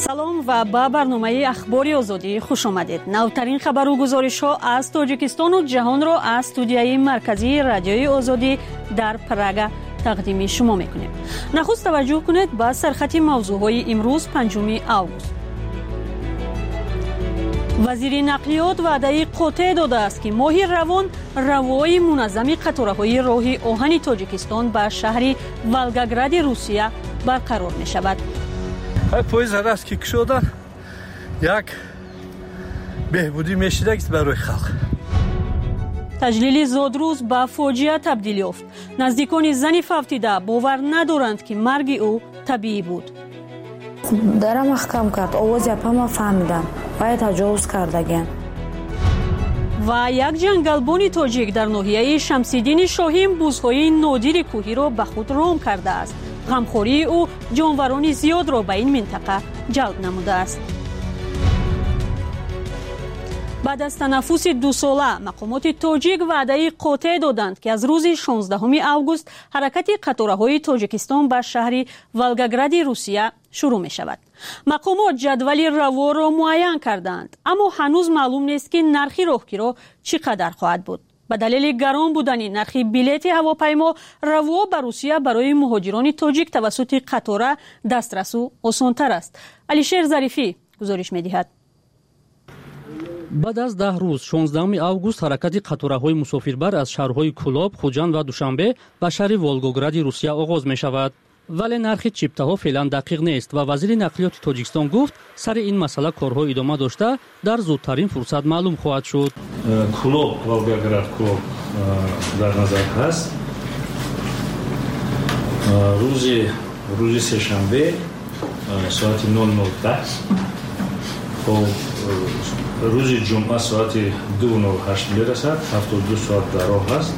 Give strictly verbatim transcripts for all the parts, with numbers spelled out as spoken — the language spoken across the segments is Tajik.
салом ва ба барномаи ахбори озодӣ хуш омадед. навтарин хабару гузоришҳо аз тоҷикистону ҷаҳонро аз студияи марказии радиои озодӣ дар Прага тақдими шумо мекунем. нахуст таваҷҷӯҳ кунед ба сархати мавзӯъҳои имрӯз панҷуми август. вазири нақлиёт ваъдаи қотеъ додааст ки моҳи равон равои муназзами қатораҳои роҳи оҳани тоҷикистон ба шаҳри Волгогради Русия барқарор мешавад. поезд раз ки кушодан як беҳбудӣ мешидагист барои халқ. таҷлили зодрӯз ба фоҷиа табдил ёфт. наздикони зани фавтида бовар надоранд ки марги ӯ табиӣ буд. дарам маҳкам кард, овози апама фаҳмидам. вай таҷовуз кардаган. ва як ҷангалбони тоҷик дар ноҳияи Шамсиддини Шоҳин бузҳои нодири кӯҳиро ба худ ром кардааст. ғамхории ӯ ҷонварони зиёдро ба ин минтақа ҷалб намудааст. баъд аз танаффуси дусола мақомоти тоҷик ваъдаи қотеъ доданд ки аз рӯзи шонздаҳуми август ҳаракати қатораҳои Тоҷикистон ба шаҳри Волгогради Русия шурӯъ мешавад. мақомот ҷадвали раворо муайян карданд, аммо ҳанӯз маълум нест ки нархи роҳгиро чӣ қадар хоҳад буд. ба далели гарон будани нархи билети ҳавопаймо раво ба Русия барои муҳоҷирони тоҷик тавассути қатора дастрасу осонтар аст. алишер зарифӣ гузориш медиҳад. баъд аз даҳ рӯз шонздаҳуми август ҳаракати қатораҳои мусофирбар аз шаҳрҳои Кӯлоб, Хуҷанд ва Душанбе ба шаҳри Волгогради Русия оғоз мешавад. вале нархи чиптаҳо феълан дақиқ нест ва вазири нақлиёти Тоҷикистон гуфт сари ин масъала корҳо идома дошта дар зудтарин фурсат маълум хоҳад шуд. Кӯлоб, Волгоград, Кӯлоб дар назар ҳаст. рӯзи рӯзи сешанбе соати нол нол даҳ, рӯзи ҷумъа соати ду нол ҳашт мерасад, ҳафтоду ду соат дар роҳ ҳаст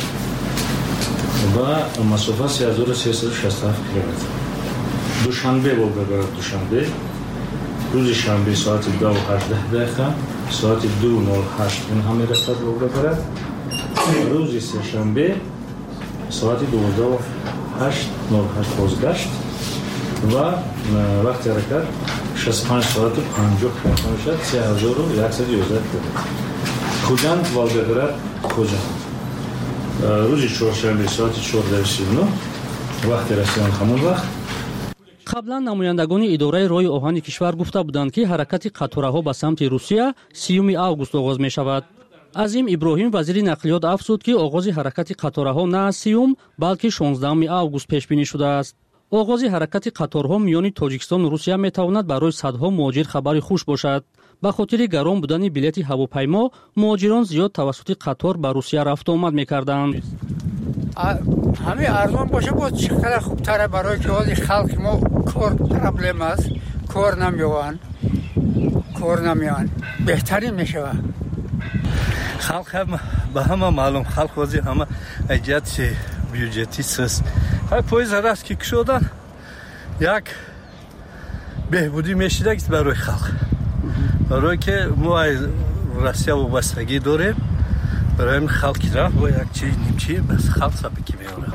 ва масофа се ҳазору сесаду шасту ҳафт километр. Душанбе, Волгоград, Душанбе рӯзи шанбе соати ду ҳаждаҳ дақиқа, соати ду нол ҳашт ин ҳам мерасад Волгоград. рӯзи сешанбе соати дувоздаҳу ҳашт нол ҳашт бозгашт ва вақти ҳаракат шасту панҷ соату панҷоҳ дақиқа мешавад, се ҳазору яксаду ёздаҳ километр. Хуҷанд, Волгоград, Хуҷанд рӯзи чоршанбе соати чордаҳу сию нӯҳ вақти расидан ҳамон вақт. қаблан намояндагони идораи роҳи оҳани кишвар гуфта буданд ки ҳаракати қатораҳо ба самти Русия сиюми август оғоз мешавад. Азим Иброҳим вазири нақлиёт афзуд ки оғози ҳаракати қатораҳо на аз сиюм балки шонздаҳуми август пешбинӣ шудааст. оғози ҳаракати қаторҳо миёни Тоҷикистону Русия метавонад барои садҳо муҳоҷир хабари хуш бошад. ба хотири гарон будани билети ҳавопаймо муҳоҷирон зиёд тавассути қатор ба Русия рафту омад мекарданд. ҳамин арзон боша боз чӣ қадар хубтара, барои ки ҳоли халқи мо кор проблем аст, кор намеёванд, кор намеёванд, беҳтарин мешавад. халқ ҳам ба ҳама маълум, халқ ҳози ҳама аҷати бюҷетист. ҳай поезд раз ки кушодан як беҳбудӣ мешидагист барои халқ. барое ки мо аз Россия вобастагӣ дорем, барои ҳамин халқи рафт бо як чиз нимчӣ бас халқ сабаки меорад.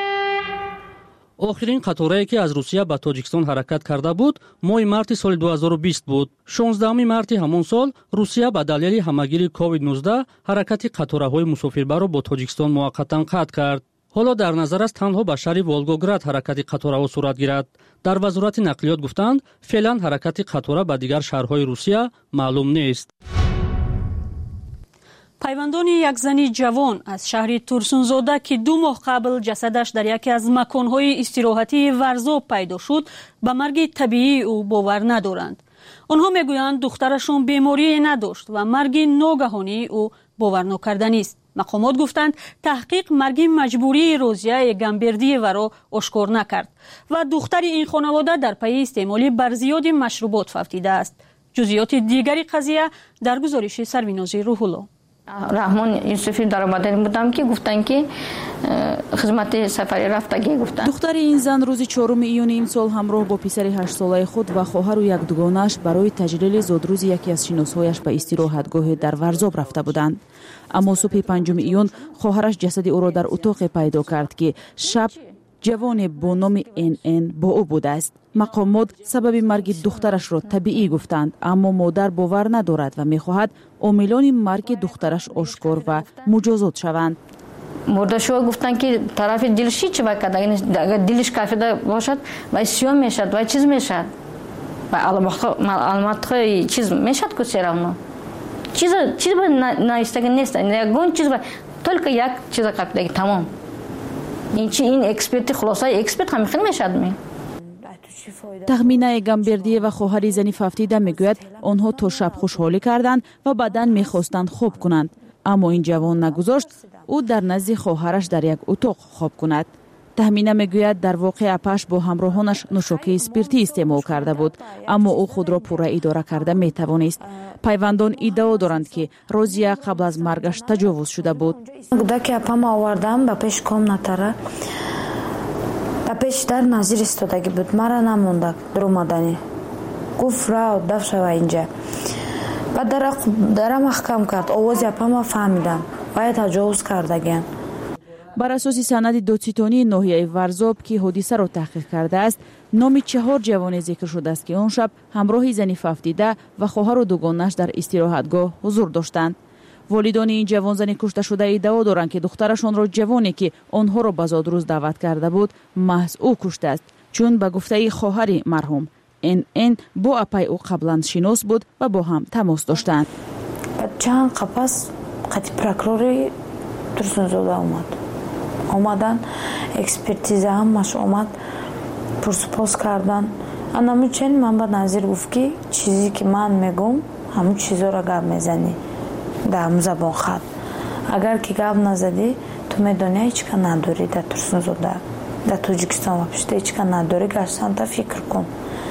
охирин қаторае ки аз Русия ба Тоҷикистон ҳаракат карда буд моҳи марти соли ду ҳазору бист буд. шонздаҳуми марти ҳамон сол Русия ба далели ҳамагири ковид нуздаҳ ҳаракати қатораҳои мусофирбарро бо Тоҷикистон муваққатан қатъ кард. ҳоло дар назар аст танҳо ба шаҳри Волгоград ҳаракати қатораҳо сурат гирад. дар вазорати нақлиёт гуфтанд феълан ҳаракати қатора ба дигар шаҳрҳои Русия маълум нест. пайвандони як зани ҷавон аз шаҳри Турсунзода ки ду моҳ қабл ҷасадаш дар яке аз маконҳои истироҳатии Варзоб пайдо шуд, ба марги табиии ӯ бовар надоранд. онҳо мегӯянд духтарашон беморие надошт ва марги ногаҳонии ӯ боварнокарданист. мақомот гуфтанд таҳқиқ марги маҷбурии Розия Эгамбердиеваро ошкор накард ва духтари ин хонавода дар пайи истеъмоли барзиёди машрубот фавтидааст. ҷузъиёти дигари қазия дар гузориши Сарвинозӣ Рӯҳулло. раҳмон Юсуфи даромадан будам ки гуфтанд ки хизмати сафари рафтагӣ гуфтанд. духтари ин зан рӯзи чоруми июни имсол ҳамроҳ бо писари ҳаштсолаи худ ва хоҳару як дугонааш барои таҷлили зодрӯзи яке аз шиносҳояш ба истироҳатгоҳе дар Варзоб рафта буданд. аммо субҳи панҷуми июн хоҳараш ҷасади ӯро дар утоқе пайдо кард ки шаб جوان با نام ان ان با او بوده است. مقامات سبب مرگ دخترش را طبیعی گفتند، اما مادر باور ندارد و میخواهد عاملان مرگ دخترش آشکار و مجازات شوند. مردشو گفتن که طرف دلش چی بکرد، اگر دلش کافیده باشد و سیاه میشد و چیز میشد و علامت چیز میشد که چرا چیز چیز نایستگی نیست، یگون چیز только یک چیز کافیده تمام. این چی این اکسپرت خلاصه اکسپرت هم خیلی میشد می. تخمینه گمبردیه و خواهر زنی ففتیده میگوید آنها تا شب خوشحالی کردند و بعداً میخواستند خواب کنند، اما این جوان نگذاشت او در نزد خواهرش در یک اتاق خواب کند. تخمینه میگوید در واقع اپش با همراهانش نوشاکی اسپرتی استعمال کرده بود، اما او خود را پوره اداره کرده میتوانست. پیوندان ادعا دارند که روزیه قبل از مرگش تجاوز شده بود. کودک اپم آوردم به پیش کام نتره به پیش در نظیر استادگی بود، مرا نمونده در اومدنی گفت را دف شوه اینجا. بعد در در محکم کرد، آواز اپم فهمیدم باید تجاوز کردگین. بر اساس سند دادستانی ناحیه ورزاب که حادثه را تحقیق کرده است، نام چهار جوان ذکر شده است که آن شب همراه زنی ففتیده و خواهر و دوگانش در استراحتگاه حضور داشتند. والدان این جوان زنی کشته شده ادعا دارند که دخترشان را جوانی که آنها را به زادروز دعوت کرده بود محض او کشته است، چون به گفته خواهر مرحوم ان ان با اپای او قبلا شناس بود و با هم تماس داشتند. چند قفس قطعی پرکروری ترسونزاده اومد آمدن اکسپرتیزه هم مش اومد پرسپاس کردن. انامو چین من با نظیر گفت که چیزی که من میگم همون چیزا را گب میزنی در همون زبان خط، اگر که گب نزدی تو میدونی هیچ که نداری در ترسونزاده در توجیکستان و پشته هیچ که نداری گشتن تا فکر کن.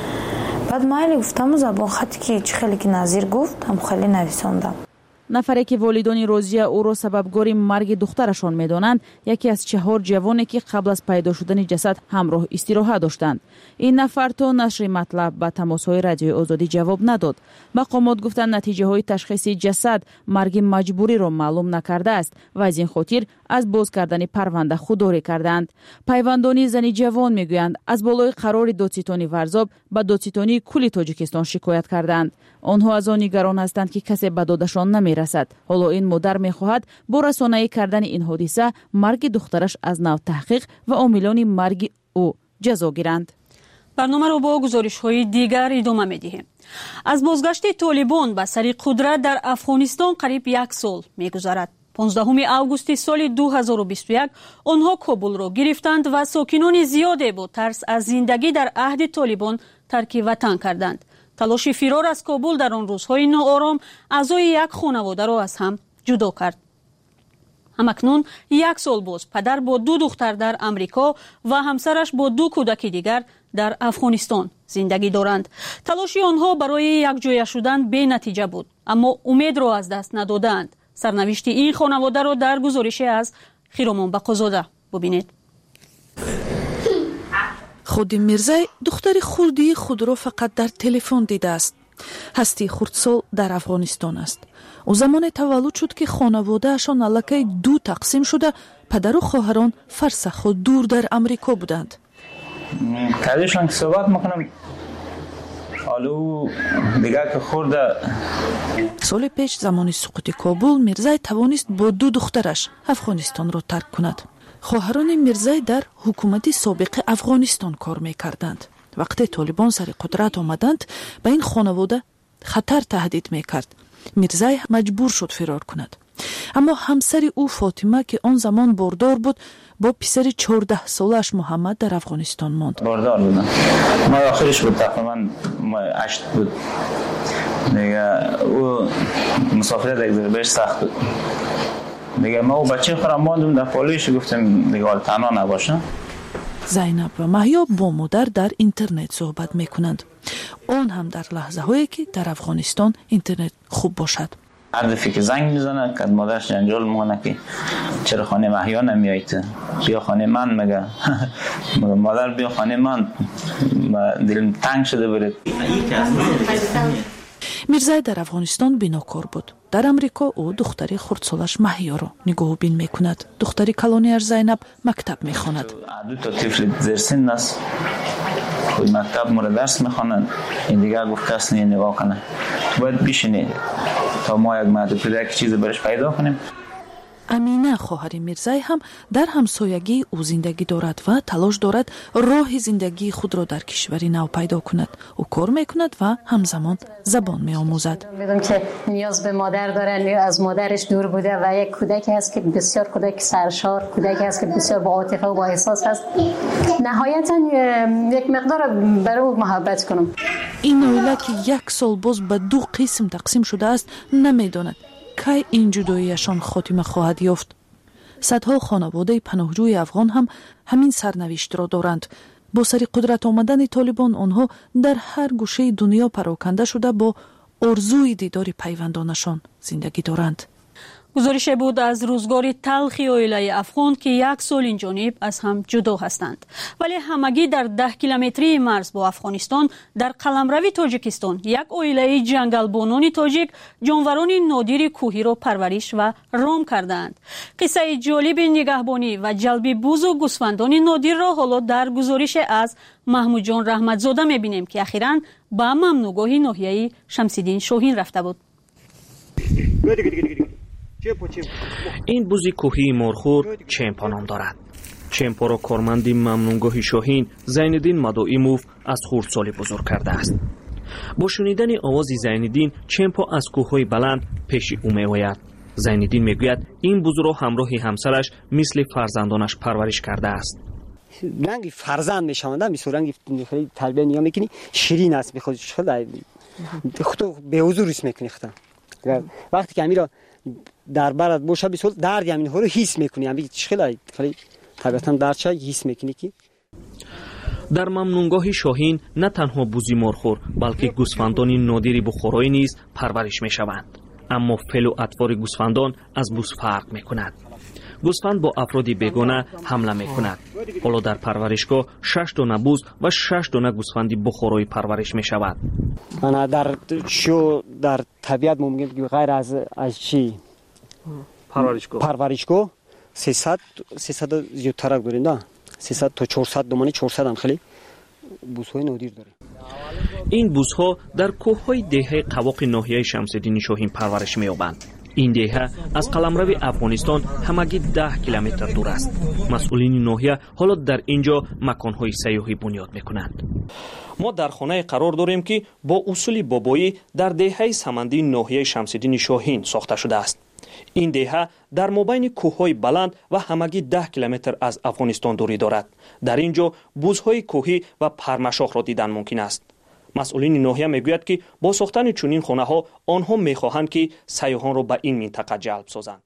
بعد مایلی گفتم زبان خطی که چی خیلی که نظیر گفت هم خیلی نویساندم. نفری که والدان روزیه او را سببگار مرگ دخترشان میدانند یکی از چهار جوانی که قبل از پیدا شدن جسد همراه استراحت داشتند. این نفر تا نشر مطلب به تماس‌های رادیو آزادی جواب نداد. مقامات گفتند نتیجه های تشخیص جسد مرگ مجبوری را معلوم نکرده است و از این خاطر از باز کردن پرونده خودداری کردند. پیوندان زنی جوان میگویند از بالای قرار دادستانی ورزاب به دادستانی کل تاجیکستان شکایت کردند. آنها از آن نگران هستند که کسی به دادشان نمیرسد. حالا این مادر میخواهد با رسانه‌ای کردن این حادثه مرگ دخترش از نو تحقیق و عاملان مرگ او جزا گیرند. برنامه را با گزارش‌های دیگر ادامه می‌دهیم. از بازگشت طالبان به سر قدرت در افغانستان قریب یک سال می‌گذرد. پانزدهم آگوست سال دو هزار و بیست و یک آنها کابل را گرفتند و ساکنان زیادی با ترس از زندگی در عهد طالبان ترک وطن کردند. تلاش فرار از کابل در آن روزهای ناآرام اعضای یک خانواده را از هم جدا کرد. همکنون یک سال باز پدر با دو دختر در امریکا و همسرش با دو کودک دیگر در افغانستان زندگی دارند. تلاش آنها برای یک جای شدن بی نتیجه بود، اما امید را از دست ندادند. سرنوشت این خانواده را در گزارش از خیرامان بقازاده ببینید. خود میرزای دختر خردی خود را فقط در تلفن دیده است. هستی خردسال در افغانستان است. او زمان تولد شد که خانواده اشان الکی دو تقسیم شده، پدر و خواهران فرسخ و دور در امریکا بودند. کلیشان که صحبت میکنم حالو دیگه که خورده. سال پیش زمان سقوط کابل میرزای توانست با دو دخترش افغانستان را ترک کند. خواهران میرزای در حکومت سابق افغانستان کار میکردند. وقتی طالبان سر قدرت آمدند به این خانواده خطر تهدید میکرد. میرزای مجبور شد فرار کند. اما همسر او فاطمه که آن زمان باردار بود با پسر چهارده سالش محمد در افغانستان ماند. باردار بودم. ما آخرش بود تقریبا هشت بود. دیگه او مسافرت دیگه بهش سخت بود. دیگه ما و بچه خودم ماندم در پالیش، گفتم دیگه حال تنها نباشم. زینب و مهیا با مادر در اینترنت صحبت میکنند. اون هم در لحظه هایی که در افغانستان اینترنت خوب باشد. هر دفعه که زنگ میزنه که مادرش جنجال میکنه که چرا خانه مهیا نمیایید، بیا خانه من. مگه مادر بیا خانه من، دلم تنگ شده برید. میرزای در افغانستان بیناکار بود. дар амрико ӯ духтари хурдсолаш маҳёро нигоҳубин мекунад. духтари калонияш зайнаб мактаб мехонад. дуто тифли зерсин аст. худ мактаб мора дарс мехонад. ин дигар гуфт кас не нигоҳ кана. бояд бишини то мо як маҳду пидаки чизе бараш пайдо кунем. амина хоҳари мирзай ҳам дар ҳамсоягии ӯ зиндагӣ дорад ва талош дорад роҳи зиндагии худро дар кишвари нав пайдо кунад. ӯ кор мекунад ва ҳамзамон забон меомӯзад. میدونم که نیاز به مادر داره، از مادرش دور بوده و یک کودکی هست که بسیار کودک سرشار، کودکی هست که بسیار با عاطفه و با احساس هست. نهایتا یک مقدار برای او محبت کنم. این اویلا که یک سال باز به دو قسم تقسیم شده است نمیداند کی این جداییشان خاتمه خواهد یافت. صدها خانواده پناهجوی افغان هم همین سرنوشت را دارند. با سر قدرت آمدن طالبان آنها در هر گوشه دنیا پراکنده شده با آرزوی دیدار پیوندانشان زندگی دارند. گزارش بود از روزگار تلخی اویلای افغان که یک سال این جانب از هم جدا هستند، ولی همگی در ده کیلومتری مرز با افغانستان در قلمرو تاجیکستان یک اویلای جنگلبانان تاجیک جانوران نادر کوهی را پرورش و رام کردند. قصه جالب نگهبانی و جلب بوز و گوسفندان نادر را حالا در گزارش از محمود جان رحمتزاده می‌بینیم که اخیراً به ممنوعگاه ناحیه شمس‌الدین شاهین رفته بود. این بوز کوهی مرخور چمپا نام دارد. چمپا را کارمند ممنونگاه شاهین زینالدین مدائموف از خردسالی بزرگ کرده است. با شنیدن آواز زینالدین چمپا از کوههای بلند پیش او می‌آید. زینالدین میگوید این بوز را همراه همسرش مثل فرزندانش پرورش کرده است. رنگ فرزند میشوند، مثل رنگ خیلی تربیت نیا میکنی، شیرین است به خودش، خود خودت به حضور اسم میکنی خودت. وقتی که امیرا در برات باشه بسیار درد همین ها رو حس میکنی، همین خیلی خیلی طبیعتا دردشای حس میکنی که در ممنونگاه شاهین نه تنها بوزی مرخور بلکه گوسفندان نادر بخارایی نیز پرورش میشوند. اما فعل و اطوار گوسفندان از بوز فرق میکند. گوسفند با افراد بیگانه حمله میکند. حالا در پرورشگاه شش دانه بوز و شش دانه گوسفند بخارایی پرورش میشود. من در شو در طبیعت ممکن که غیر از از چی پرورشگاه پرورشگاه سیصد سیصد زیادتر داریم نه سیصد تا چهارصد دومانی چهارصد هم خیلی بوزهای نادر داره. این بوزها در کوههای دهه قواق ناحیه شمس‌الدین شاهین پرورش می‌یابند. این دهه از قلمرو افغانستان همگی ده کیلومتر دور است. مسئولین ناحیه حالا در اینجا مکان‌های سیاحی بنیاد می‌کنند. ما در خانه قرار داریم که با اصول بابایی در دهه سمندی ناحیه شمس‌الدین شاهین ساخته شده است. این دهه در مابین کوههای بلند و همگی ده کیلومتر از افغانستان دوری دارد. در اینجا بوزهای کوهی و پرمشاخ را دیدن ممکن است. مسئولین ناحیه میگوید که با ساختن چنین خانه‌ها آنها میخواهند که سیاحان را به این منطقه جلب سازند.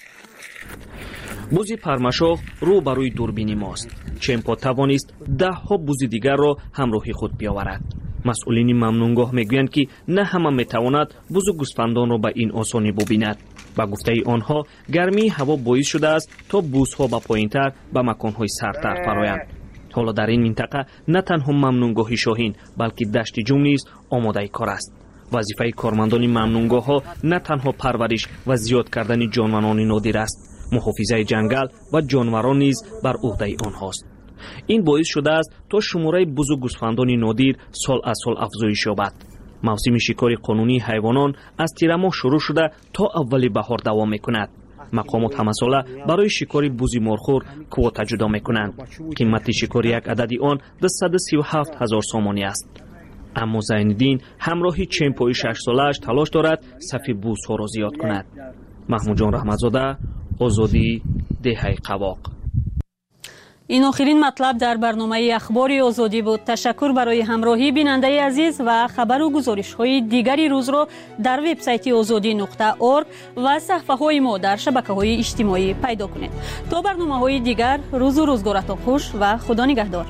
بوز پرمشاخ رو برای دوربین ماست. چمپا توانست ده ها بوز دیگر را همراه خود بیاورد. مسئولین ممنونگاه میگویند که نه همه میتواند بوز و گوسفندان را به این آسانی ببیند. با گفته آنها گرمی هوا باعث شده است تا بوزها به پایینتر به مکانهای سردتر فرایند. حالا در این منطقه نه تنها ممنونگاه شاهین بلکه دشت جم نیز آماده کار است. وظیفه کارمندان ممنونگاه ها نه تنها پرورش و زیاد کردن جانوران نادر است، محافظه جنگل و جانوران نیز بر عهده آنهاست. این باعث شده است تا شماره بوز و گوسفندان نادر سال از سال افزایش یابد. موسم شکار قانونی حیوانات از تیر ماه شروع شده تا اول بهار دوام میکند. مقامات همه ساله برای شکار بوزی مرخور کوتا جدا میکنند. قیمت شکار یک عددی آن دویست و سی و هفت هزار سامانی است. اما زینالدین همراهی چمپای شش سالش تلاش دارد صف بوزها را زیاد کند. محمود جان رحمتزاده، آزادی، دهه قواق. این آخرین مطلب در برنامه اخبار آزادی بود. تشکر برای همراهی بیننده عزیز و خبر و گزارش های دیگری روز را در وبسایت آزادی نقطه اورگ و صفحه های ما در شبکه های اجتماعی پیدا کنید. تا برنامه های دیگر، روز و روزگارتان خوش و خدا نگهدار.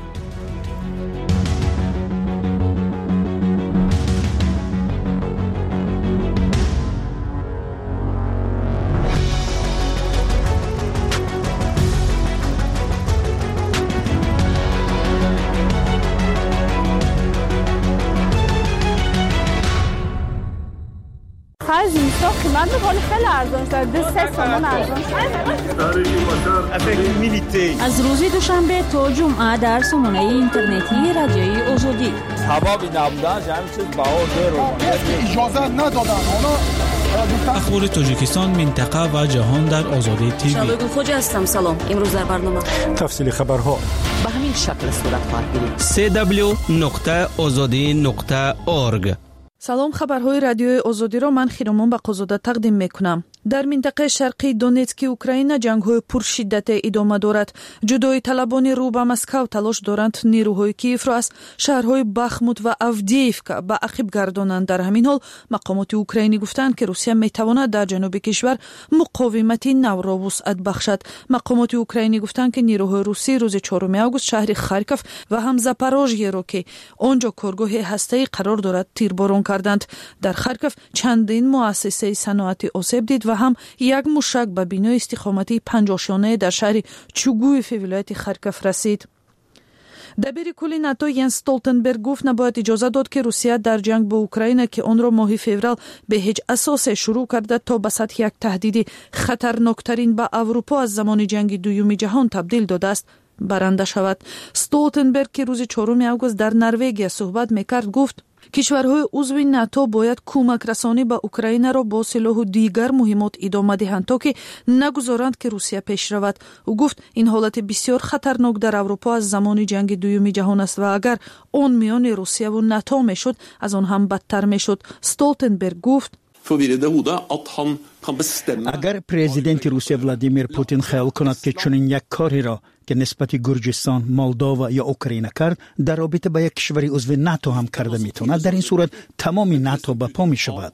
خازن قیمت میکنه خیلی ارزان شده سه تومن ارزان شده. از روز دوشنبه تا جمعه در سامانه اینترنتی رادیوی آزادی حبابی نبودن همین چیز باور داره اجازه ندادن اخبار تاجیکستان منطقه و جهان در آزادی تیوی. شالوی خوج هستم. سلام. امروز در برنامه تفصیل خبرها به همین شکل صورت خواهد گرفت. سه دبلیو نقطه آزادی نقطه اورگ. سلام، خبرهای رادیوی آزادی را من خیرمان بقازاده تقدیم میکنم. در منطقه شرقی دونецکی اوکراینا جنگ‌های پرشدت ادامه دارد. جدایی طلبان رو به مسکو تلاش دارند نیروهای کیف را از شهرهای بخموت و آفدییفکا به عقب گردانند. در همین حال مقامات اوکراینی گفتند که روسیه میتواند در جنوب کشور مقاومتی نو را وسعت بخشد. مقامات اوکراینی گفتند که نیروهای روسی روز چهارم آگوست شهر خارکوف و هم زاپاروژیه را که آنجا کارگاه هسته‌ای قرار دارد تیرباران کردند. در خارکوف چندین مؤسسه صنعتی آسیب دید و هم یک موشک به بینای استخامتی پنجاشانه در شهر چوگویف ولایت خارکوف رسید. دبیر کل ناتو ینس استولتنبرگ گفت نباید اجازه داد که روسیه در جنگ با اوکراین که آن را ماه فوریه به هیچ اساس شروع کرده تا به سطح یک تهدید خطرناکترین به اروپا از زمان جنگ دوم جهان تبدیل داده است برنده شود. استولتنبرگ که روز چهارم آگوست در نروژ صحبت میکرد گفت کشورهای عضو ناتو باید کمک رسانی به اوکراین را با سلاح و دیگر مهمات ادامه دهند تا که نگذارند که روسیه پیش رود. او گفت این حالت بسیار خطرناک در اروپا از زمان جنگ دوم جهان است و اگر آن میان روسیه و ناتو میشد از آن هم بدتر میشد. استولتنبرگ گفت اگر پرزیدنت روسیه ولادیمیر پوتین خیال کند که چنین یک کاری را که نسبت گرجستان، مولداوا یا اوکراین کرد در رابطه با یک کشور عضو ناتو هم کرده میتواند، در این صورت تمام ناتو به پا می شود.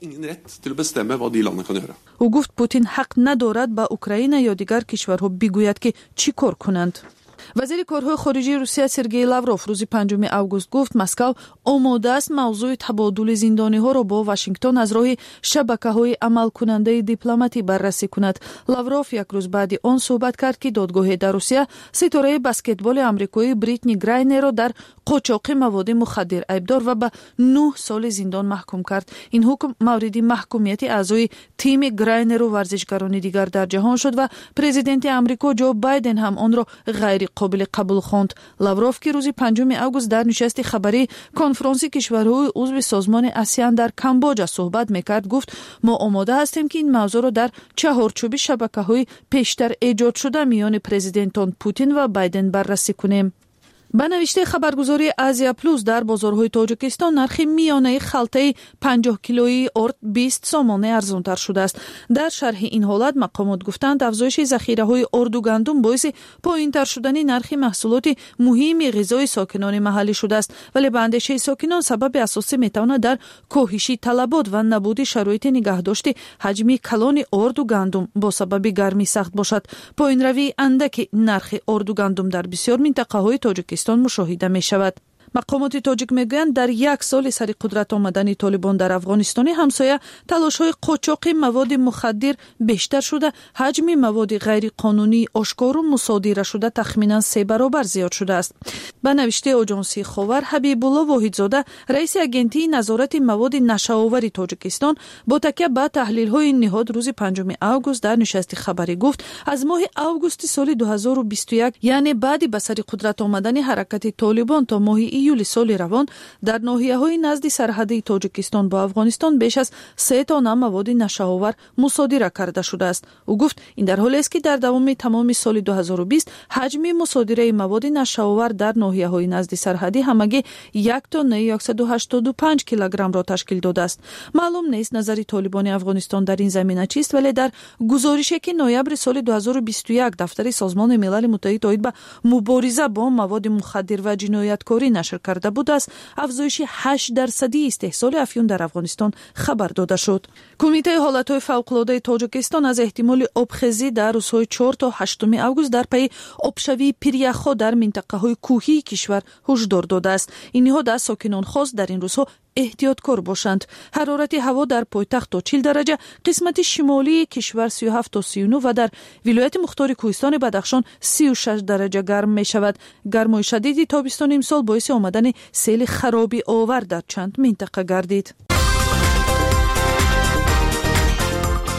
او گفت پوتین حق ندارد با اوکراین یا دیگر کشورها بگوید که چی کار کنند. وزیر کارهای خارجه روسیه سرگئی لاوروف روز پنجم آگوست گفت مسکو آماده است موضوع تبادل زندانی ها را با واشنگتن از راه شبکه‌های عمل کننده دیپلماتی بررسی کند. لاوروف یک روز بعد آن صحبت کرد که دادگاه در روسیه ستاره بسکتبال آمریکایی بریتنی گراینر را در قاچاق مواد مخدر عیبدار و به نه سال زندان محکوم کرد. این حکم مورد محکومیت اعضای تیم گراینر و ورزشکاران دیگر در جهان شد و پرزیدنت آمریکا جو بایدن هم آن را غیر قابل قبول خواند. لاوروف که روز پنجم آگوست در نشست خبری کنفرانس کشورهای عضو سازمان آسیان در کامبوجا صحبت میکرد گفت ما آماده هستیم که این موضوع را در چهارچوب شبکه‌های پیشتر ایجاد شده میان پرزیدنتان پوتین و بایدن بررسی کنیم. به نوشته خبرگزاری آزیا پلوس در بازارهای تاجیکستان نرخ میانه خلطه پنجاه کیلویی ارد بیست سامانه ارزانتر شده است. در شرح این حالت مقامات گفتند افزایش ذخیره‌های ارد و گندم باعث پایین‌تر شدن نرخ محصولات مهم غذای ساکنان محلی شده است، ولی به اندیشه ساکنان سبب اساسی میتواند در کاهش طلبات و نبود شرایط نگهداشت حجم کلان ارد و گندم با سبب گرمی سخت باشد. پایین‌روی اندک نرخ ارد و گندم در بسیار منطقه‌های تاجیکستان مشاهده می شود. مقامات تاجیک میگویند در یک سال سر قدرت آمدن طالبان در افغانستان همسایه تلاش‌های قاچاق مواد مخدر بیشتر شده، حجم مواد غیر قانونی آشکار و مصادره شده تخمینا سه برابر زیاد شده است. به نوشته آژانسی خاور حبیب الله واحدزاده رئیس اگنتی نظارت مواد نشه‌آور تاجیکستان با تکیه به تحلیل‌های نهاد روز پنجم آگوست در نشست خبری گفت از ماه آگوست سال دو هزار و بیست و یک یعنی بعد به سر قدرت آمدن حرکت طالبان تا ماه ایول سال روان در ناحیه‌های نزد سرحدی تاجیکستان با افغانستان بیش از سه تن مواد نشه‌آور مصادره کرده شده است. او گفت این در حالی است که در دوام تمام سال دو هزار و بیست حجم مصادره مواد نشه‌آور در ناحیه‌های نزد سرحدی همگی یک تن صد و هشتاد و پنج کیلوگرم را تشکیل داده است. معلوم نیست نظر طالبان افغانستان در این زمینه چیست، ولی در گزارشی که نوامبر سال دو هزار و بیست و یک دفتر سازمان ملل متحد آید به مبارزه با مواد مخدر و جنایتکاری نشر کرده بود است افزایش هشت درصدی استحصال افیون در افغانستان خبر داده شد. کمیته حالت‌های فوق‌العاده تاجیکستان از احتمال آبخزی در روزهای چهار تا هشتم آگوست در پی آبشوی پیریخ‌ها در منطقه‌های کوهی کشور هشدار داده است. این نهاد از ساکنان خواست در این روزها احتیاطکار باشند. حرارت هوا در پایتخت تا چهل درجه، قسمت شمالی کشور سی و هفت تا سی و نه و در ولایت مختار کوهستان بدخشان سی و شش درجه گرم می شود. گرمای شدید تابستان امسال باعث آمدن سیل خرابی آور در چند منطقه گردید.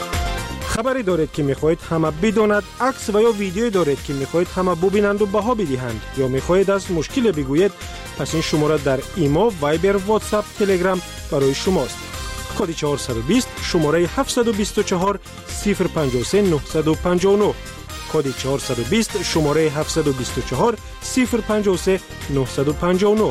خبری دارید که میخواهید همه بداند، عکس و یا ویدیویی دارید که میخواهید همه ببینند و بها بدهند یا میخواهید از مشکل بگویید، پس این شماره در ایما، وایبر، واتساپ، تلگرام برای شماست. کد چهارصد و بیست شماره هفتصد و بیست و چهار صفر پنجاه و سه نهصد و پنجاه و نه. کد چهارصد و بیست شماره هفتصد و بیست و چهار صفر پنجاه و سه نهصد و پنجاه و نه.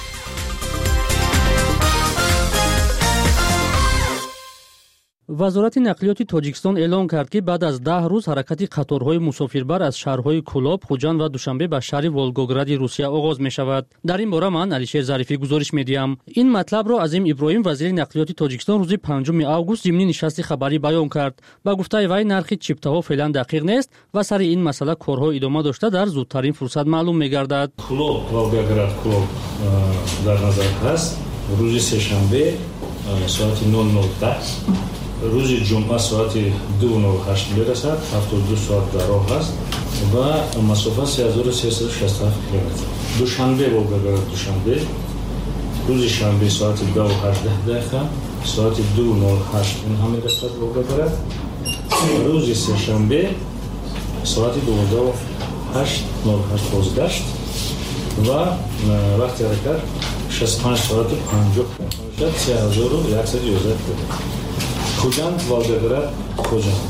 وزارت نقلیات تاجیکستان اعلام کرد که بعد از ده روز حرکت قطارهای مسافربر از شهرهای کولاب، خوجند و دوشنبه به شهر ولگوگراد روسیه آغاز می شود. در این باره من علیشیر ظریفی گزارش می دهم. این مطلب را عظیم ابراهیم وزیر نقلیات تاجیکستان روز پنجم آگوست ضمن نشست خبری بیان کرد. با گفته وی نرخ چیپتاها فعلا دقیق نیست و سر این مسئله کارها ادامه داشته در زودترین فرصت معلوم می گردد. کولاب ولگوگراد کولاب در نظر هست. روز سه‌شنبه ساعت نه و نه روز جمعه ساعت دو و هشت میرسد، هفتاد و دو ساعت در راه است و مسافت سه هزار و سیصد و شصت و هفت کیلومتر. دوشنبه ولگوگراد دوشنبه روز شنبه ساعت دو و هجده دقیقه ساعت دو و هشت اینها میرسد ولگوگراد. روز سه شنبه ساعت دو و هشت بازگشت و وقت حرکت شصت و پنج ساعت و پنجاه دقیقه سه هزار و صد و یازده کیلومتر. خوجند ولگوگراد خوجند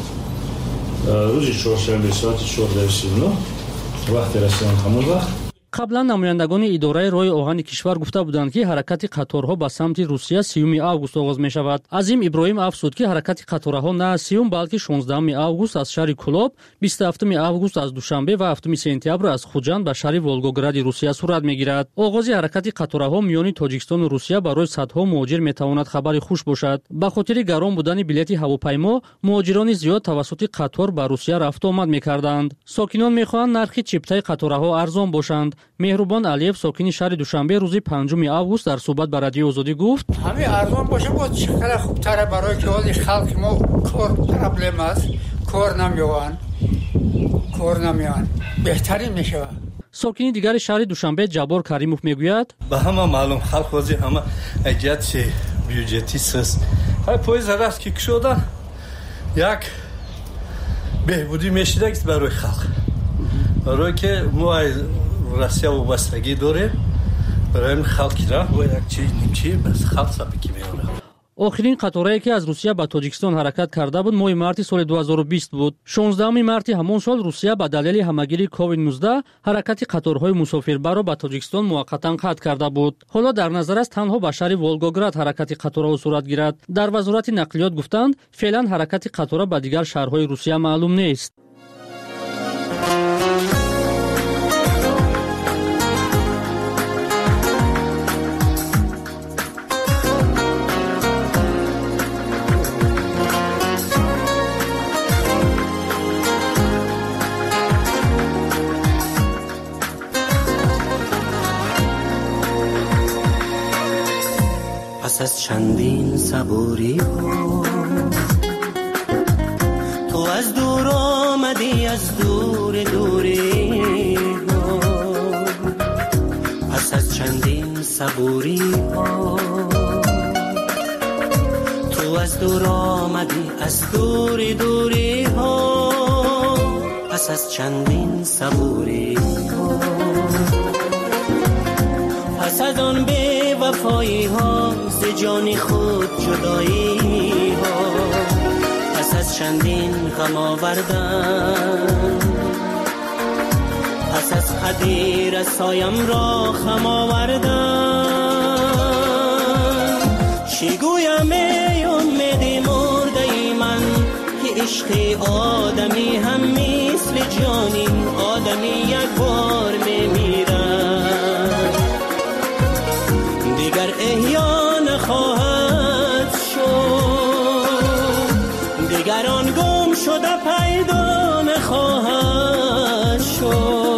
روز چهارشنبه ساعت چهارده و سی و نه وقت رسیدن همون وقت. قبلا نمایندگان اداره راه آهن کشور گفته بودند که حرکت قطارها به سمت روسیه سیوم آگوست آغاز می شود. عظیم ابراهیم افزود که حرکت قطارها نه سیوم بلکه شانزدهم آگوست از شهر کولاب، بیست و هفتم آگوست از دوشنبه و هفتم سپتامبر از خوجند به شهر ولگوگراد روسیه صورت می گیرد. آغاز حرکت قطارها میان تاجیکستان و روسیه برای صدها مهاجر می تواند خبری خوش باشد. به خاطر گران بودن بلیط هواپیما، مهاجران زیاد توسط قطار به روسیه رفت و آمد می کردند. ساکنان می خواهند نرخ چیپتای قطارها ارزان باشند. مهربان علیف ساکن شهر دوشنبه روز پنجم آگوست در صحبت با رادیو آزادی گفت همه ارزان باشه بود چقدر خوبتره برای که ولی خلق ما کار پرابلم است، کار نمیوان کار نمیان بهترین میشه. ساکن دیگر شهر دوشنبه جبار کریموف میگوید به همه معلوم خلق وزی همه ایجاد بیوجتی است. های پایز راست که شدن یک بهبودی میشه برای خلق، برای که ما روسیه وابستگی داره، برای این خلقی را و یک چیز نیمچی بس خلق سبکی میاره. آخرین قطاری که از روسیه به تاجیکستان حرکت کرده بود ماه مارت سال دو هزار و بیست بود. شانزدهم مارت همان سال روسیه به دلیل همگیری کووید نوزده حرکت قطارهای مسافربر را به تاجیکستان موقتا قطع کرده بود. حالا در نظر است تنها به شهر ولگوگراد حرکت قطارها صورت گیرد. در وزارت نقلیات گفتند فعلا حرکت قطارها به دیگر شهرهای روسیه معلوم نیست. پس از چندین صبوری ها تو از دور آمدی، از دور دوری ها. پس از چندین صبوری ها تو از دور آمدی، از دور دوری ها. پس از چندین صبوری ها پس از آن بی وفایی ها ز جان خود جدایی ها. پس از چندین غم آوردن، پس از خدی رسایم را خم آوردن. چی گویم ای امید مرده ای من که عشق آدمی هم مثل جانین آدمی یک بار میمیرد، دیگر احیا نخواهد شد، دیگر آن گم شده پیدا نخواهد شد.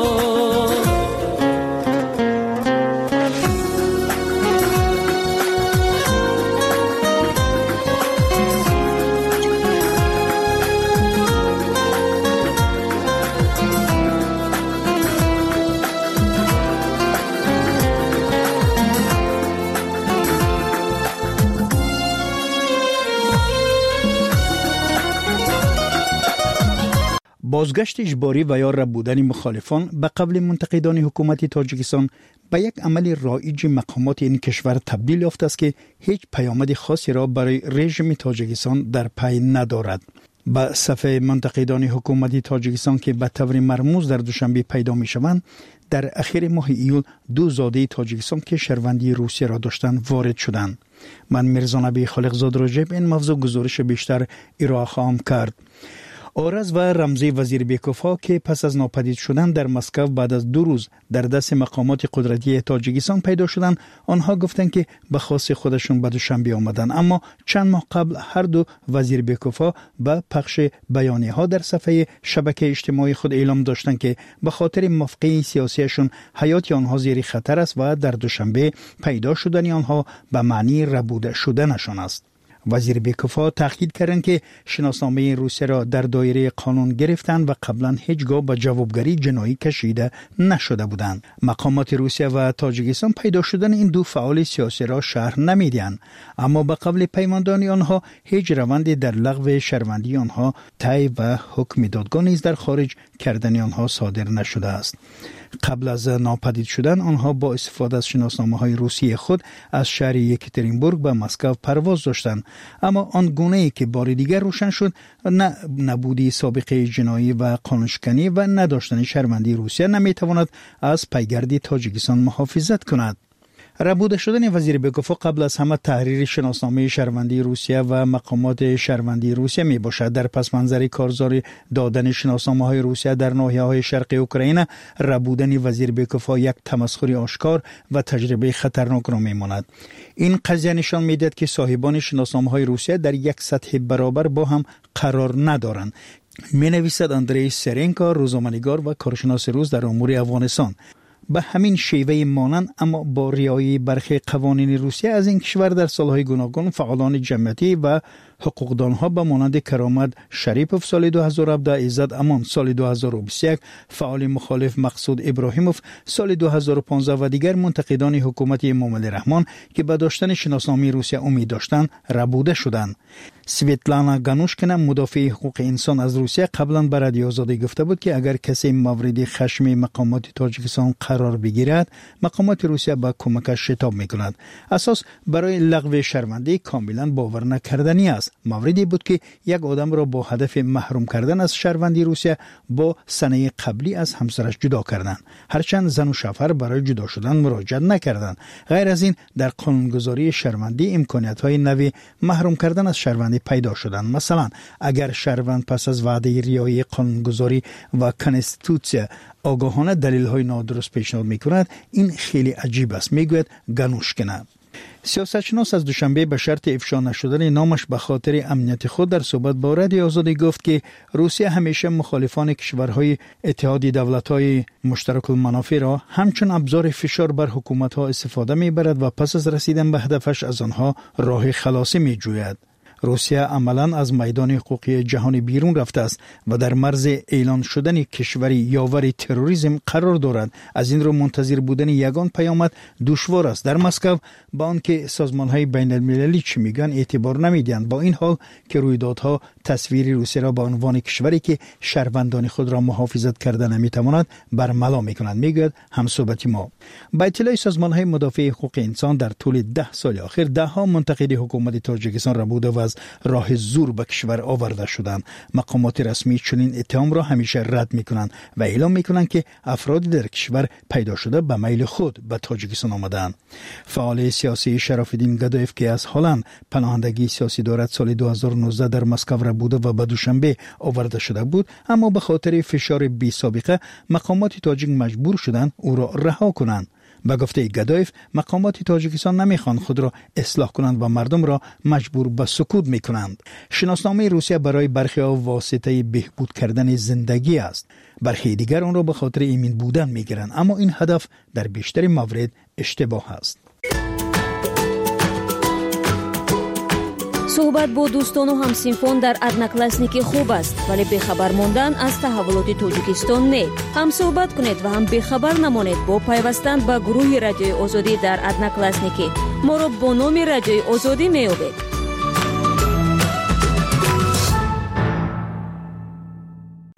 بازگشت اجباری و یا ربودن مخالفان به قبل منتقدان حکومت تاجیکستان به یک عمل رایج مقامات این کشور تبدیل یافته است که هیچ پیامد خاصی را برای رژیم تاجیکستان در پی ندارد. به صفحه منتقدان حکومت تاجیکستان که به طور مرموز در دوشنبه پیدا می شوند، در اخیر ماه ایول دو زاده تاجیکستان که شهروندی روسیه را داشتند وارد شدند. من میرزا نبی خالقزاد راجع به این موضوع گزارش بیشتر ارائه خواهم کرد. آرز و رمزی وزیر بیکوفا که پس از ناپدید شدن در مسکو بعد از دو روز در دست مقامات قدرتی تاجیکستان پیدا شدند، آنها گفتند که به خواست خودشون به دوشنبه آمدند، اما چند ماه قبل هر دو وزیر بیکوفا به پخش بیانیه ها در صفحه شبکه اجتماعی خود اعلام داشتند که به خاطر موقعیت سیاسیشون حیات آنها زیر خطر است و در دوشنبه پیدا شدن آنها به معنی ربوده شدنشان است. وزیر بیکوفا تاکید کردند که شناسنامه روسیه را در دایره قانون گرفتند و قبلا هیچگاه به جوابگری جنایی کشیده نشده بودند. مقامات روسیه و تاجیکستان پیدا شدن این دو فعال سیاسی را شرح نمیدهند، اما به قبل پیماندانی آنها هیچ روندی در لغو شهروندی آنها طی و حکم دادگاه نیز در خارج کردن آنها صادر نشده است. قبل از ناپدید شدن آنها با استفاده از شناسنامه‌های روسی خود از شهر یکاترینبورگ به مسکو پرواز داشتند، اما آن گونه‌ای که بار دیگر روشن شد نه نبودی سابقه جنایی و قانونشکنی و نداشتن شهروندی روسیه نمیتواند از پیگرد تاجیکستان محافظت کند. ربوده شدن وزیر بیکوفا قبل از همه تحریر شناسنامه شهروندی روسیه و مقامات شهروندی روسیه می باشد. در پس منظر کارزار دادن شناسنامه های روسیه در ناحیه های شرقی اوکراین، ربودن وزیر بیکوفا یک تمسخر آشکار و تجربه خطرناک را می ماند. این قضیه نشان می دهد که صاحبان شناسنامه های روسیه در یک سطح برابر با هم قرار ندارند. می نویسد اندری سرنکا، روزنامه‌نگار و کارشناس روس در امور افغانستان. به همین شیوه مانند اما با رعایت برخی قوانین روسیه از این کشور در سالهای گوناگون فعالان جمعیتی و حقوقدانها به مانند کرامت شریپوف سال دو هزار و هفده، عزت امان سال دو هزار و بیست و یک، فعال مخالف مقصود ابراهیموف سال دو هزار و پانزده و دیگر منتقدان حکومت امام علی رحمان که به داشتن شناسنامه روسیه امید داشتند ربوده شدند. سویتلانا گانوشکینا، مدافع حقوق انسان از روسیه، قبلا به رادیو آزادی گفته بود که اگر کسی مورد خشم مقامات تاجیکستان قرار بگیرد، مقامات روسیه با کمکش شتاب میکند. اساس برای لغو شرمندگی کاملا باور نکردنی است. موردی بود که یک آدم را با هدف محروم کردن از شهروندی روسیه با سنه قبلی از همسرش جدا کردند، هرچند زن و شوهر برای جدا شدن مراجعت نکردند. غیر از این در قانونگذاری شهروندی امکانیت‌های نوی محروم کردن از شهروندی پیدا شدند. مثلا اگر شهروند پس از وعده رعایت قانونگذاری و کانستیتوسیون آگاهانه دلیل‌های نادرست پیشنهاد می‌کند، این خیلی عجیب است، میگوید گانوشکینا. سیاستشناس از دوشنبه به شرط افشا نشدن نامش به خاطر امنیت خود در صحبت با رادیو آزادی گفت که روسیه همیشه مخالفان کشورهای اتحادیه دولت‌های مشترک المنافع را همچون ابزار فشار بر حکومت‌ها استفاده می‌برد و پس از رسیدن به هدفش از آنها راه خلاصی می‌جوید. روسیه عملاً از میدان حقوقی جهانی بیرون رفته است و در مرز اعلان شدن کشوری یاور تروریسم قرار دارد. از این رو منتظر بودن یگان پیامد دشوار است. در مسکو با آنکه سازمان‌های بین‌المللی چی میگن اعتبار نمیدهند، با این حال که رویدادها تصویر روسیه را به عنوان کشوری که شهروندان خود را محافظت کرده نمیتواند برملا میکنند، میگوید همصحبت ما. با اطلاع سازمان‌های مدافع حقوق انسان در طول ده سال اخیر ده ها منتقد حکومت تاجیکستان را بوده و از راه زور به کشور آورده شدند. مقامات رسمی چنین اتهام را همیشه رد میکنند و اعلام میکنند که افرادی در کشور پیدا شده به میل خود به تاجیکستان آمدند. فعال سیاسی شراف‌الدین گدایف که از هلند پناهندگی سیاسی دارد، سال دو هزار و نوزده در مسکو را بوده و به دوشنبه آورده شده بود، اما به خاطر فشار بی سابقه مقامات تاجیک مجبور شدند او را رها کنند. به گفته گدایف، مقامات تاجیکستان نمیخوان خود را اصلاح کنند و مردم را مجبور به سکوت میکنند. شناسنامه روسیه برای برخی ها واسطه بهبود کردن زندگی است، برخی دیگر آن را به خاطر ایمن بودن میگیرند، اما این هدف در بیشتر موارد اشتباه است. صحبت با دوستان و همسینفون در ادناکلاسنیکی خوب است، ولی بخبر ماندن از تحولات تاجیکستان نه. هم صحبت کنید و هم بخبر نمانید با پیوستن به گروه رادیوی آزادی در ادناکلاسنیکی. ما را با نام رادیوی آزادی می‌یابید.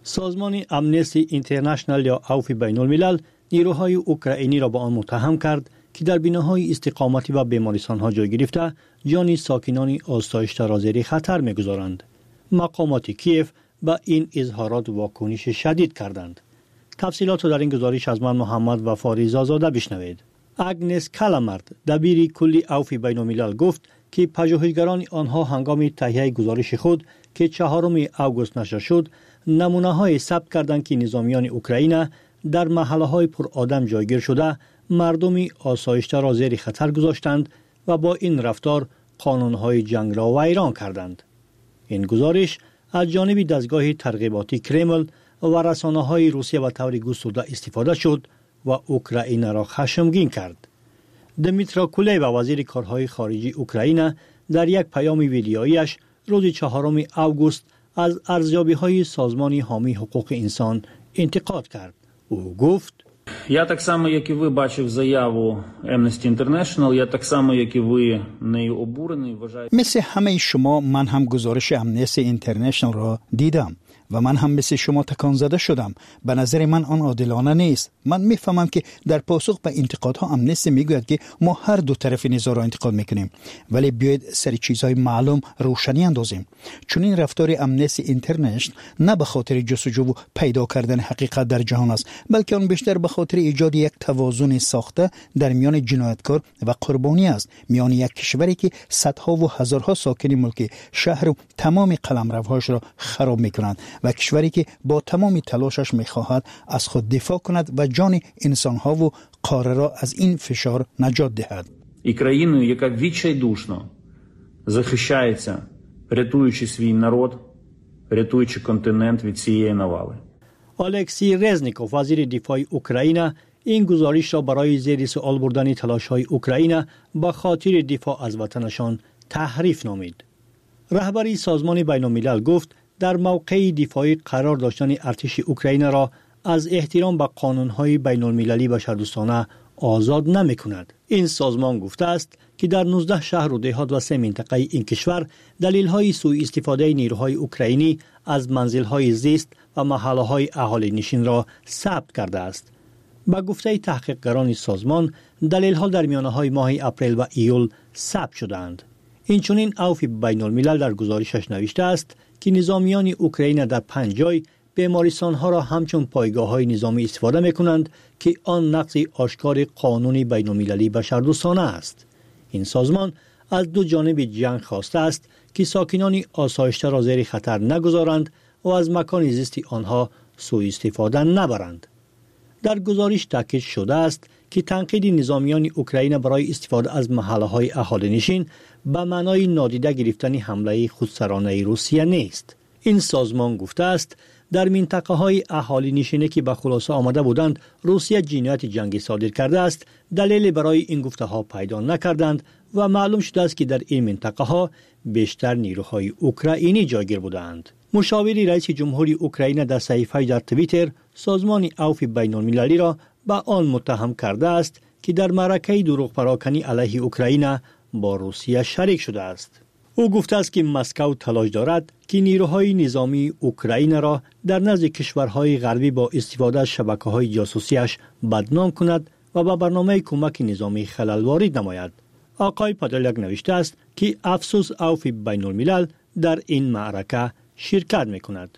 سازمان امنستی اینترنشنال یا عفو بین الملل نیروهای اوکراینی را به آن متهم کرد که در بناهای استقامتی و بیمارستان‌ها جای گرفته جان ساکنان آسایشته را زیر خطر می‌گذارند. مقامات کیف با این اظهارات واکنش شدید کردند. تفصیلات در این گزارش از من محمد وفاری زازاده بشنوید. اگنس کلامرد دبیر کلی عفو بین الملل گفت که پژوهشگران آنها هنگام تهیه گزارش خود که چهارم آگوست نشر شد نمونه‌های ثبت کردند که نظامیان اوکراین در محله‌های پر آدم جایگیر شده مردم آسایشته را زیر خطر گذاشتند و با این رفتار قانون‌های جنگ را ویران کردند. این گزارش از جانب دستگاه ترغیباتی کرمل و رسانه‌های روسیه و طور گسترده استفاده شد و اوکراین را خشمگین کرد. دمیترا کولبا وزیر کارهای خارجی اوکراین در یک پیام ویدیویی‌اش روز چهارم آگوست از ارزیابی‌های سازمان حامی حقوق انسان انتقاد کرد. او گفت: Я так само, як і ви, бачив заяву Amnesty International, я так само, як і ви, нею обурений, вважаю... مثل همه شما من هم گزارش امنستی اینترنشنال را دیدم و من هم مثل شما تکان زده شدم. به نظر من آن عادلانه نیست. من میفهمم که در پاسخ به انتقادها امنستی میگوید که ما هر دو طرف نزاع را انتقاد میکنیم، ولی بیاید سر چیزهای معلوم روشنی اندازیم. چون این رفتار امنستی اینترنشنال نه به خاطر جستجو و پیدا کردن حقیقت در جهان است، بلکه آن بیشتر به خاطر ایجاد یک توازن ساخته در میان جنایتکار و قربانی است، میان یک کشوری که صدها و هزارها ساکن ملک شهر و تمام قلمروهاش را خراب میکنند و کشوری که با تمام تلاشش میخواهد از خود دفاع کند و جان انسانها و قاره را از این فشار نجات دهد. І країною, яка відчайдушно захищається, рятуючи свій народ, рятуючи континент від цієї навали. الکسی رزنیکوف وزیر دفاع اوکراین این گزارش را برای زیر سوال بردن تلاش‌های اوکراین با خاطر دفاع از وطنشان تحریف نامید. رهبری سازمان بین الملل گفت در موقع دفاعی قرار داشتن ارتش اوکراین را از احترام به قانون‌های بین المللی بشردوستانه آزاد نمی‌کند. این سازمان گفته است که در نوزده شهر و دهات و سه منطقه این کشور دلیل‌های سوء استفاده نیروهای اوکراینی از منزل‌های زیست و محله‌های اهالی نشین را ثبت کرده است. با گفته تحقیقگران سازمان دلیل‌ها در میانه‌های ماه اپریل و ایول ثبت شدند. اینچنین عفو بین الملل در گزارشش نوشته است که نظامیان اوکراین در پنج جای بیمارستان‌ها را همچون پایگاه‌های نظامی استفاده می‌کنند که آن نقض آشکار قانون بین المللی بشردوستانه است. این سازمان از دو جانب جنگ خواسته است که ساکنان آسایشته را زیر خطر نگذارند و از مکان زیست آنها سوء استفاده نبرند. در گزارش تاکید شده است که تنقید نظامیان اوکراین برای استفاده از محله‌های اهالی نشین به معنای نادیده گرفتن حمله خودسرانه روسیه نیست. این سازمان گفته است در منطقه‌های اهالی نشینی که به خلاصه آمده بودند روسیه جنایت جنگی صادر کرده است، دلیل برای این گفته‌ها پیدا نکردند و معلوم شده است که در این منطقه‌ها بیشتر نیروهای اوکراینی جایگیر بودند. مشاور رئیس جمهوری اوکراین در صحیفه در توییتر سازمان عفو بین المللی را به آن متهم کرده است که در معرکه دروغ پراکنی علیه اوکراین با روسیه شریک شده است. او گفته است که مسکو تلاش دارد که نیروهای نظامی اوکراین را در نزد کشورهای غربی با استفاده از شبکه‌های جاسوسیش بدنام کند و به برنامه کمک نظامی خلل وارد نماید. آقای پادلیاک نوشته است که افسوس عفو بین الملل در این معرکه شرکت می‌کند.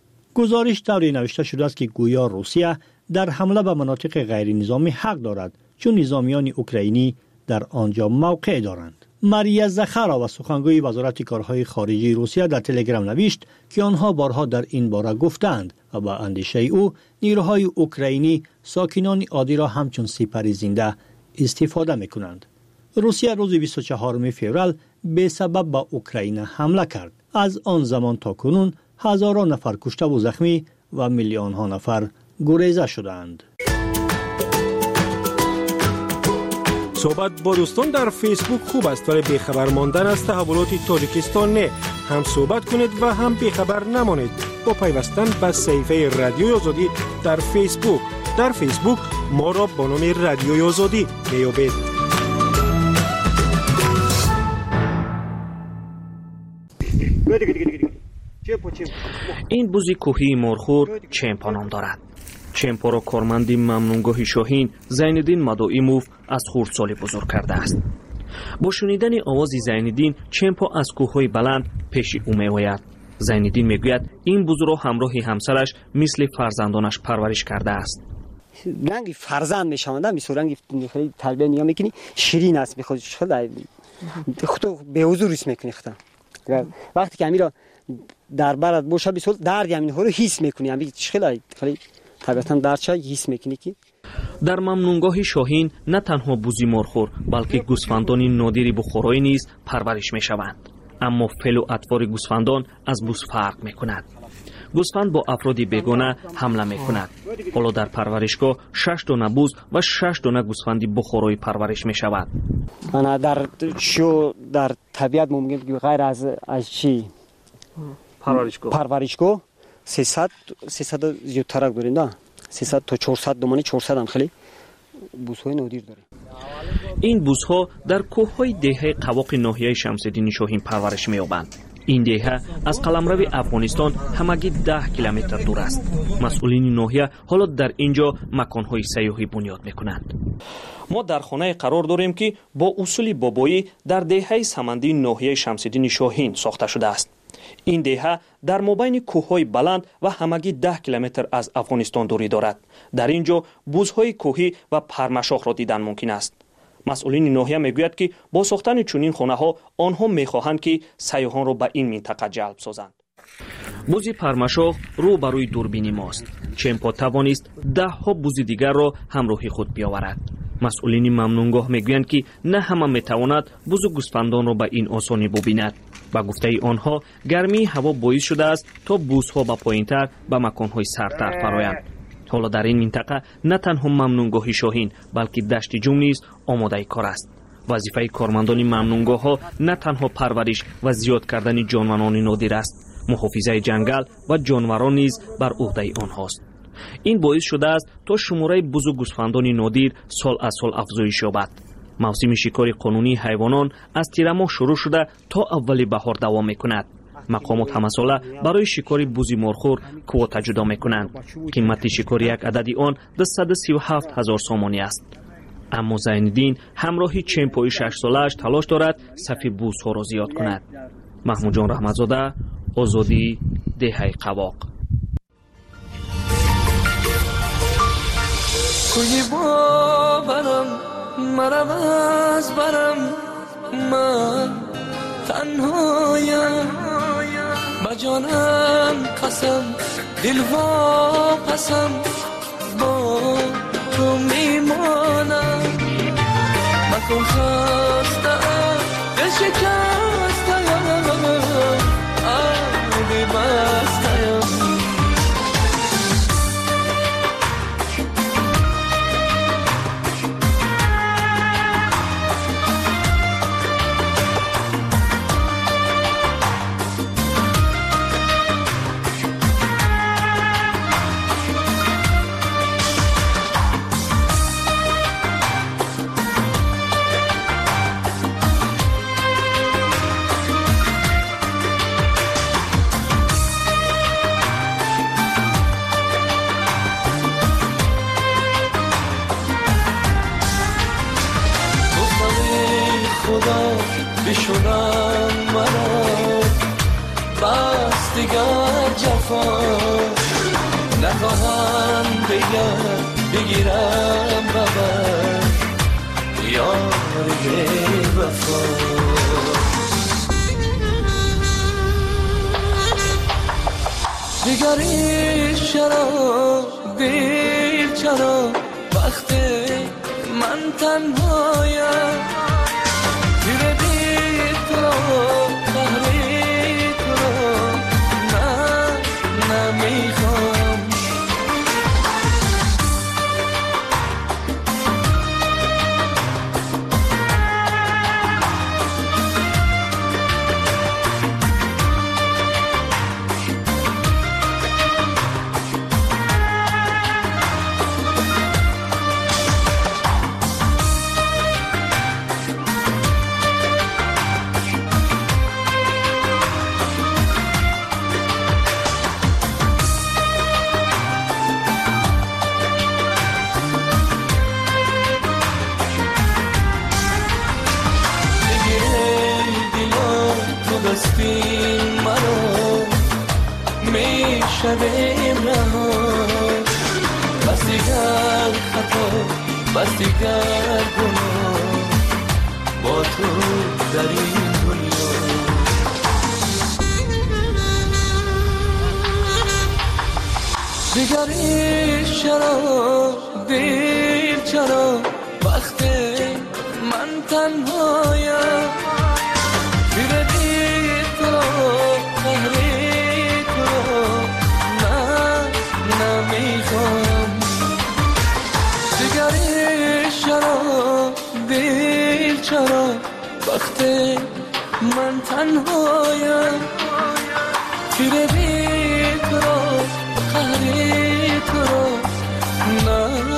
گزارش طوری نوشته شده است که گویا روسیه در حمله به مناطق غیر نظامی حق دارد چون نظامیان اوکراینی در آنجا موقع دارند. ماریا زخارا سخنگوی وزارت کارهای خارجی روسیه در تلگرام نوشت که آنها بارها در این باره گفتند و با اندیشه او نیروهای اوکراینی ساکنان عادی را همچون سپر زنده استفاده می‌کنند. روسیه روز بیست و چهارم فوریه به سبب با اوکراین حمله کرد. از آن زمان تا کنون هزاران نفر کشته و زخمی و میلیون ها نفر گریزه شدند. صحبت با دوستان در فیسبوک خوب است ولی بیخبر ماندن از تحولات تاجیکستان نه. هم صحبت کنید و هم بیخبر نمانید با پیوستن به صفحه رادیوی آزادی در فیسبوک. در فیسبوک ما را با نام رادیوی آزادی میابید. این بز کوهی مرخور چمپا نام دارد. چمپا را کارمند ممنونگاه شاهین زینالدین مدائموف از خردسالی بزرگ کرده است. با شنیدن آواز زینالدین چمپا از کوههای بلند پیش او میآید. زینالدین میگوید این بز را همراه همسرش مثل فرزندانش پرورش کرده است. رنگ فرزند میشوند، می رنگ خیلی تربیت نیا میکنی، شیرین است، میخواد خود خودو به حضور ریس میکنی. خدا وقتی که امیرا در برات باشه بسول درد همین ها رو حس میکنی، همین خیلی خیلی طبیعتا درد چه حس میکنی که در ممنونگاه شاهین نه تنها بوزی مرخور بلکه گوسفندان نادری بخورایی نیز پرورش میشوند. اما فعل و اطوار گوسفندان از بوز فرق میکند. گوسفند با افرادی بیگانه حمله میکند. حالا در پرورشگاه شش دانه بوز و شش دانه گوسفندی بخورایی پرورش میشود. انا در شو در طبیعت ممکن که غیر از از چی پرورشگاه پرورشگاه سیصد سیصد زیادتر داریم، نه سیصد تا چهارصد دومانی چهارصد هم خیلی بوزهای نادر داریم. این بوزها در کوههای دهه قواق ناحیه شمس‌الدین شاهین پرورش می‌یابند. این دهه از قلمرو افغانستان همگی ده کیلومتر دور است. مسئولین ناحیه حالا در اینجا مکان‌های سیاحی بنیاد می‌کنند. ما در خانه قرار داریم که با اصول بابایی در دهه سمندی ناحیه شمس‌الدین شاهین ساخته شده است. این دهه در مابین کوههای بلند و همگی ده کیلومتر از افغانستان دوری دارد. در اینجا بوزهای کوهی و پرمشاخ را دیدن ممکن است. مسئولین ناحیه میگوید که با ساختن چنین خانه ها آنها میخواهند که سیاحان را به این منطقه جلب سازند. بوز پرمشاخ رو بروی دوربین ماست. چمپا توانست ده ها بوز دیگر را همراه خود بیاورد. مسئولین ممنونگاه میگویند که نه همه میتواند بوز و گوسفندان را به این آسانی ببیند. با گفته آنها گرمی هوا باعث شده است تا بوزها به پایینتر به مکانهای سردتر فرایند. حالا در این منطقه نه تنها ممنونگاه شاهین بلکه دشت جوم نیز آماده کار است. وظیفه کارمندان ممنونگاه ها نه تنها پرورش و زیاد کردن جانوران نادر است، محافظه جنگل و جانوران نیز بر عهده آنهاست. این باعث شده است تا شماره بز و گوسفندان نادر سال از سال افزایش یابد. موسم شکار قانونی حیوانات از تیر ماه شروع شده تا اول بهار دوام میکند. مقامات همه ساله برای شکار بوزی مرخور کوتا جدا میکنند. قیمت شکار یک عددی آن دویست و سی و هفت هزار سامانی است. اما زینالدین همراهی چمپای شش سالش تلاش دارد صف بوزها را زیاد کند. محمود جان رحمتزاده، آزادی، دهه قواق. کوی باورم مرم از برم، من تنهایم با جانم قسم دل واپسم با تو میمانم. مکن خستم دل شکستم آبی بستم. بشونم مرا بس دیگر جفا نخواهم دیگر بگیرم ببر یاری وفا. دیگری چرا دیر چرا وقتی من تنهایم شویم رها بس دیگر خطا بس دیگر گناه با تو در این دنیا دیگر این شراب دیر چرا وقت من تنهایم پیر دیر تو قهری تو نه نمیخوام دیگر این شراب دیر چرا وقت من تنهایم پیر دیر تو قهری تو نه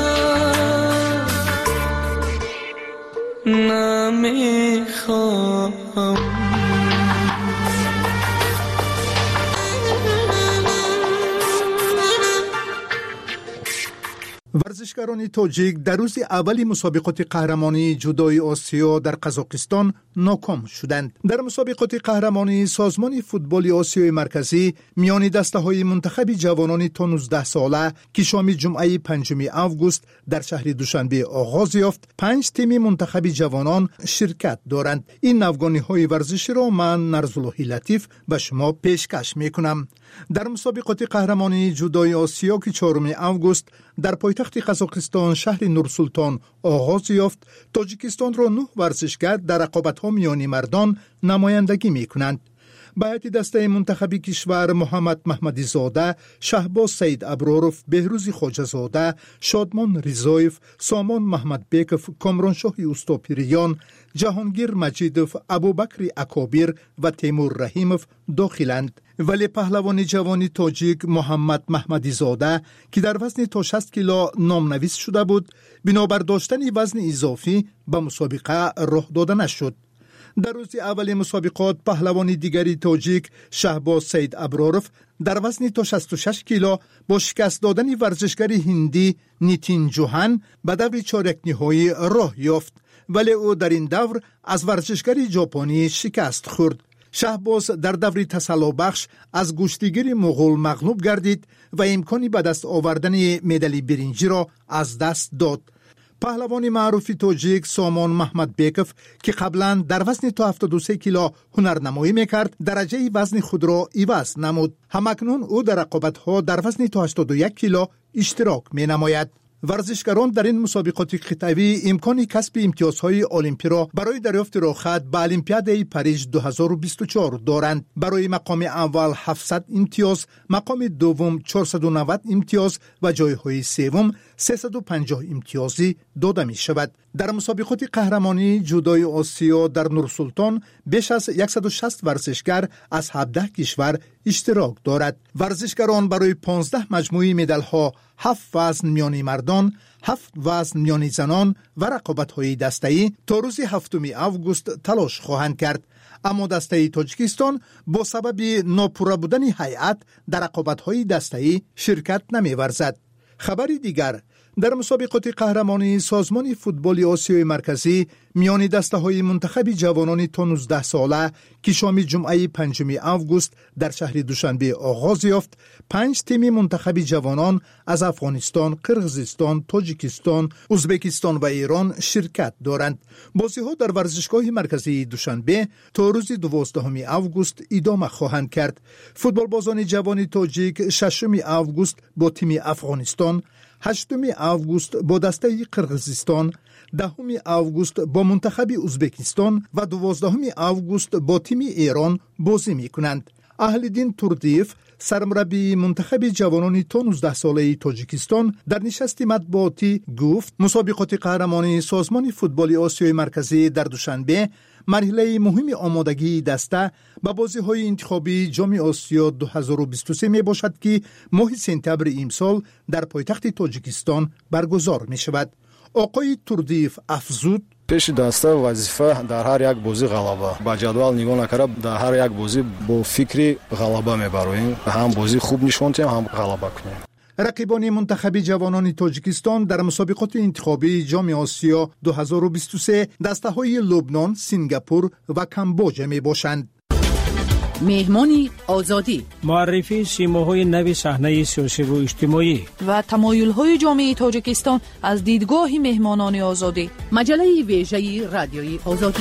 نمیخوام ورزشکاران تاجیک در روز اولی مسابقات قهرمانی جودوی آسیا در قزاقستان ناکام شدند. در مسابقات قهرمانی سازمان فوتبال آسیای مرکزی میان دسته‌های منتخب جوانان تا نوزده ساله که شام جمعه پنجم آگوست در شهر دوشنبه آغاز یافت، پنج تیم منتخب جوانان شرکت دارند. این نوگانی‌های ورزشی را من نرزاللهی لطیف به شما پیشکش می‌کنم. در مسابقات قهرمانی جودوی آسیا که چهارم آگوست در پایتخت قزاقستان شهر نورسلطان آغاز یافت، تاجیکستان را نه ورزشگر در رقابت‌ها میان مردان نمایندگی می‌کنند. به هیئت دسته منتخبی کشور محمد محمدی زاده، شهباز سید ابراروف، بهروز خواجه زاده، شادمان رضایف، سامان محمد بیکف، کامرانشاه اوستاپیریان، جهانگیر مجیدوف، ابوبکر اکابیر و تیمور رحیموف داخلند. ولی پهلوان جوانی تاجیک محمد محمدی زاده که در وزن تا شصت کیلو نامنویس شده بود، بنابر داشتن وزن اضافی به مسابقه راه داده نشد. در روز اول مسابقات پهلوان دیگری تاجیک شهباز سید ابراروف در وزن تا شصت و شش کیلو با شکست دادن ورزشگر هندی نیتین جوهان به دور چهارک نهایی راه یافت، ولی او در این دور از ورزشگر ژاپنی شکست خورد. شهباز در دور تسلا بخش از گشتیگیر مغول مغلوب گردید و امکانی به دست آوردن مدال برنجی را از دست داد. پهلوان معروف تاجیک سامان محمد بیکف که قبلا در وزن تا هفتاد و سه کیلو هنرنمایی میکرد، درجه وزن خود را عوض نمود. همکنون او در رقابت‌ها در وزن تا هشتاد و یک کیلو اشتراک مینماید. ورزشکاران در این مسابقات خطوی امکان کسب امتیازهای المپی را برای دریافت راهخط به المپیاد پاریس دو هزار و بیست و چهار دارند. برای مقام اول هفتصد امتیاز، مقام دوم چهارصد و نود امتیاز و جایهای سوم سیصد و پنجاه امتیازی داده می شود. در مسابقات قهرمانی جودوی آسیا در نورسلطان بیش از صد و شصت ورزشگر از هفده کشور اشتراک دارد. ورزشکاران برای پانزده مجموعه مدال ها، هفت وزن میان مردان، هفت وزن میان زنان و رقابت‌های دسته‌ای تا روز هفتم آگوست تلاش خواهند کرد. اما دسته تاجیکستان با سبب ناپوره بودن هیئت در رقابت‌های دسته‌ای شرکت نمی‌ورزد. خبری دیگر، در مسابقات قهرمانی سازمان فوتبال آسیای مرکزی میان دسته‌های منتخب جوانان تا نوزده ساله که شام جمعه پنجم آگوست در شهر دوشنبه آغاز یافت، پنج تیم منتخب جوانان از افغانستان، قرقیزستان، تاجیکستان، ازبکستان و ایران شرکت دارند. بازی‌ها در ورزشگاه مرکزی دوشنبه تا روز دوازدهم آگوست ادامه خواهند کرد. فوتبالبازان جوان تاجیک ششم آگوست با تیم افغانستان، هشتم آگوست با دسته قرقیزستان، دهم آگوست با منتخب ازبکستان و دوازدهم آگوست با تیم ایران بازی می کنند. اهل‌دین توردیف، سرمربی منتخب جوانان تا نوزده ساله تاجیکستان، در نشست مطبوعاتی گفت مسابقات قهرمانی سازمان فوتبال آسیای مرکزی در دوشنبه مرحله مهم آمادگی دسته به بازی‌های انتخابی جام آسیا دو هزار و بیست و سه می باشد که ماه سپتامبر امسال در پایتخت تاجیکستان برگزار می شود. آقای توردیف افزود: پیش دسته وظیفه در هر یک بازی غلبه. با جدول نگاه نکرده در هر یک بازی با فکری غلبه میبریم. هم بازی خوب نشون دهیم هم غلبه کنیم. رقیبان منتخب جوانان تاجیکستان در مسابقات انتخابی جام آسیا دو هزار و بیست و سه دسته‌های لبنان، سنگاپور و کامبوج می باشند. مهمانی آزادی، معرفی سیماهای نو صحنه سیاسی و اجتماعی و تمایل‌های جامعه تاجیکستان از دیدگاه مهمانان آزادی. مجله ویژه رادیوی آزادی.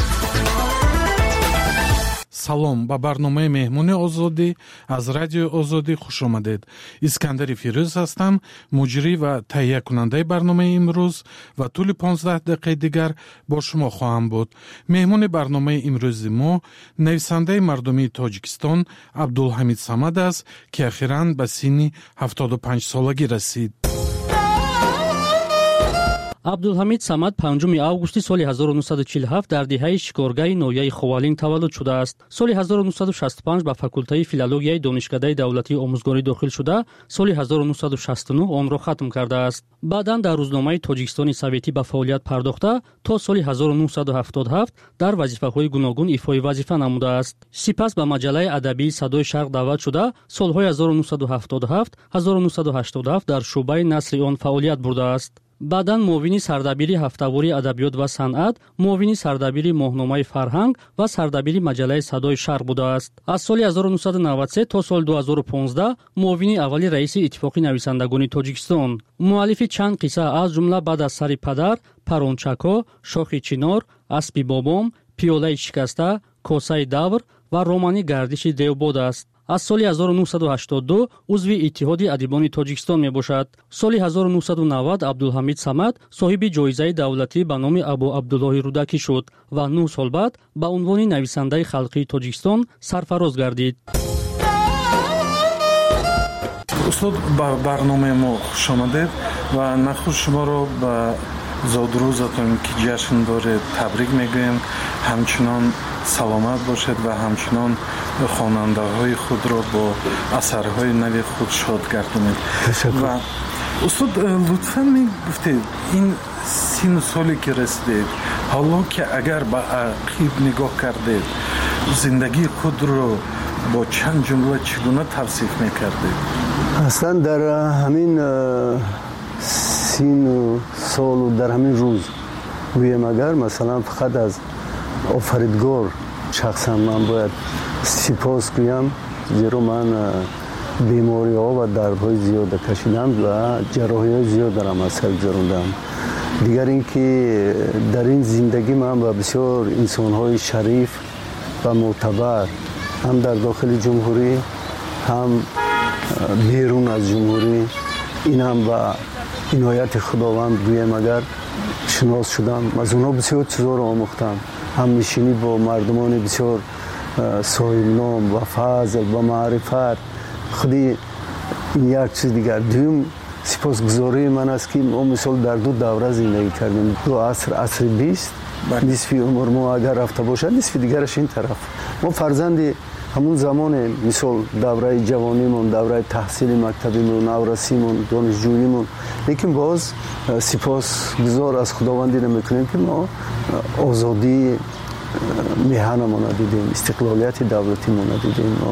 салом ба барномаи меҳмони озодӣ аз радиои озодӣ хуш омадед. искандари фирӯз ҳастам, муҷрӣ ва таҳиякунандаи барномаи имрӯз ва тӯли понздаҳ дақиқаи дигар бо шумо хоҳам буд. меҳмони барномаи имрӯзи мо нависандаи мардумии тоҷикистон абдулҳамид самад аст, ки ахиран ба синни ҳафтоду панҷсолагӣ расид. абдулҳамид самад панҷуми августи соли ҳазору нуҳсаду чилу ҳафт дар диҳаи шикоргаҳи ноҳияи ховалин таваллуд шудааст. соли ҳазору нуҳсаду шасту панҷ ба факултаи филологияи донишкадаи давлатии омӯзгорӣ дохил шуда, соли ҳазору нуҳсаду шасту нӯҳ онро хатм кардааст. баъдан дар рӯзномаи Тоҷикистони Советӣ ба фаъолият пардохта, то соли ҳазору нуҳсаду ҳафтоду ҳафт дар вазифаҳои гуногун ифои вазифа намудааст. сипас ба маҷаллаи адабии Садои Шарқ даъват шуда, солҳои ҳазору нуҳсаду ҳафтоду ҳафт - ҳазору нуҳсаду ҳаштоду ҳафт дар шуъбаи насри он фаъолият бурдааст. баъдан муовини сардабири ҳафтавори адабиёт ва санъат, муовини сардабири моҳномаи фарҳанг ва сардабири маҷаллаи Садои Шарқ будааст. аз соли ҳазору нуҳсаду навад и се то соли ду ҳазору понздаҳ муовини аввали раиси Иттифоқи нависандагони Тоҷикистон, муаллифи чанд қисса аз ҷумла баъд аз сари падар, Парончако, Шохи чинор, Аспи бобом, Пиёлаи шикаста, Косаи давр ва романи Гардиши девбод аст. аз соли ҳазору нуҳсаду ҳаштоду ду узви Иттиҳоди адибони Тоҷикистон мебошад. соли ҳазору нуҳсаду навад Абдулҳамид Самад соҳиби ҷоизаи давлатӣ ба номи Абу Абдуллоҳи Рудакӣ шуд ва нӯҳ сол баъд ба унвони нависандаи халқии Тоҷикистон сарфароз гардид. устод, ба барномаи мо хуш омадед ва нахуш шуморо ба зодрӯзатон ки ҷашн доред табрик мегӯем. ҳамчунон саломат бошед ва ҳамчунон хонандаҳои худро бо асарҳои нави худ шод гардонед. ва устод, лутфан мегуфтед ин сину соле ки расидед, ҳоло ки агар ба ақиб нигоҳ кардед, зиндагии худро бо чанд ҷумла чӣ гуна тавсиф мекардед? аслан дар ҳамин сину солу дар ҳамин рӯз гӯем, агар масалан фақат аз офаридгор шахсан ман бояд сипос гӯям, зеро ман бемориҳо ва дардҳои зиёда кашидам ва ҷарроҳиҳои зиёдарам аз сар гузарондам. дигар ин ки дар ин зиндагӣ ман ба бисёр инсонҳои шариф ва мӯътабар ҳам дар дохили ҷумҳурӣ ҳам берун аз ҷумҳурӣ, инам ба инояти худованд гӯем агар шинос шудам. аз онҳо бисёр чизҳоро омӯхтам, ҳамнишинӣ бо мардумони бисёр соҳибном ва фазл ва маърифат. худи ин як чиз дигар. дуюм сипосгузории ман аст ки мо мисол дар ду давра зиндагӣ кардем. ду аср, асри бист, нисфи умр мо агар рафта бошад, нисфи дигараш ин тараф. мо фарзанди ҳамун замоне, мисол давраи ҷавонимон, давраи таҳсили мактабимон, наврасимон, донишҷӯимон. лекин боз сипосгузор аз худовандӣ мекунем ки мо озодии меҳанамона дидем, истиқлолияти давлатимона дидем, мо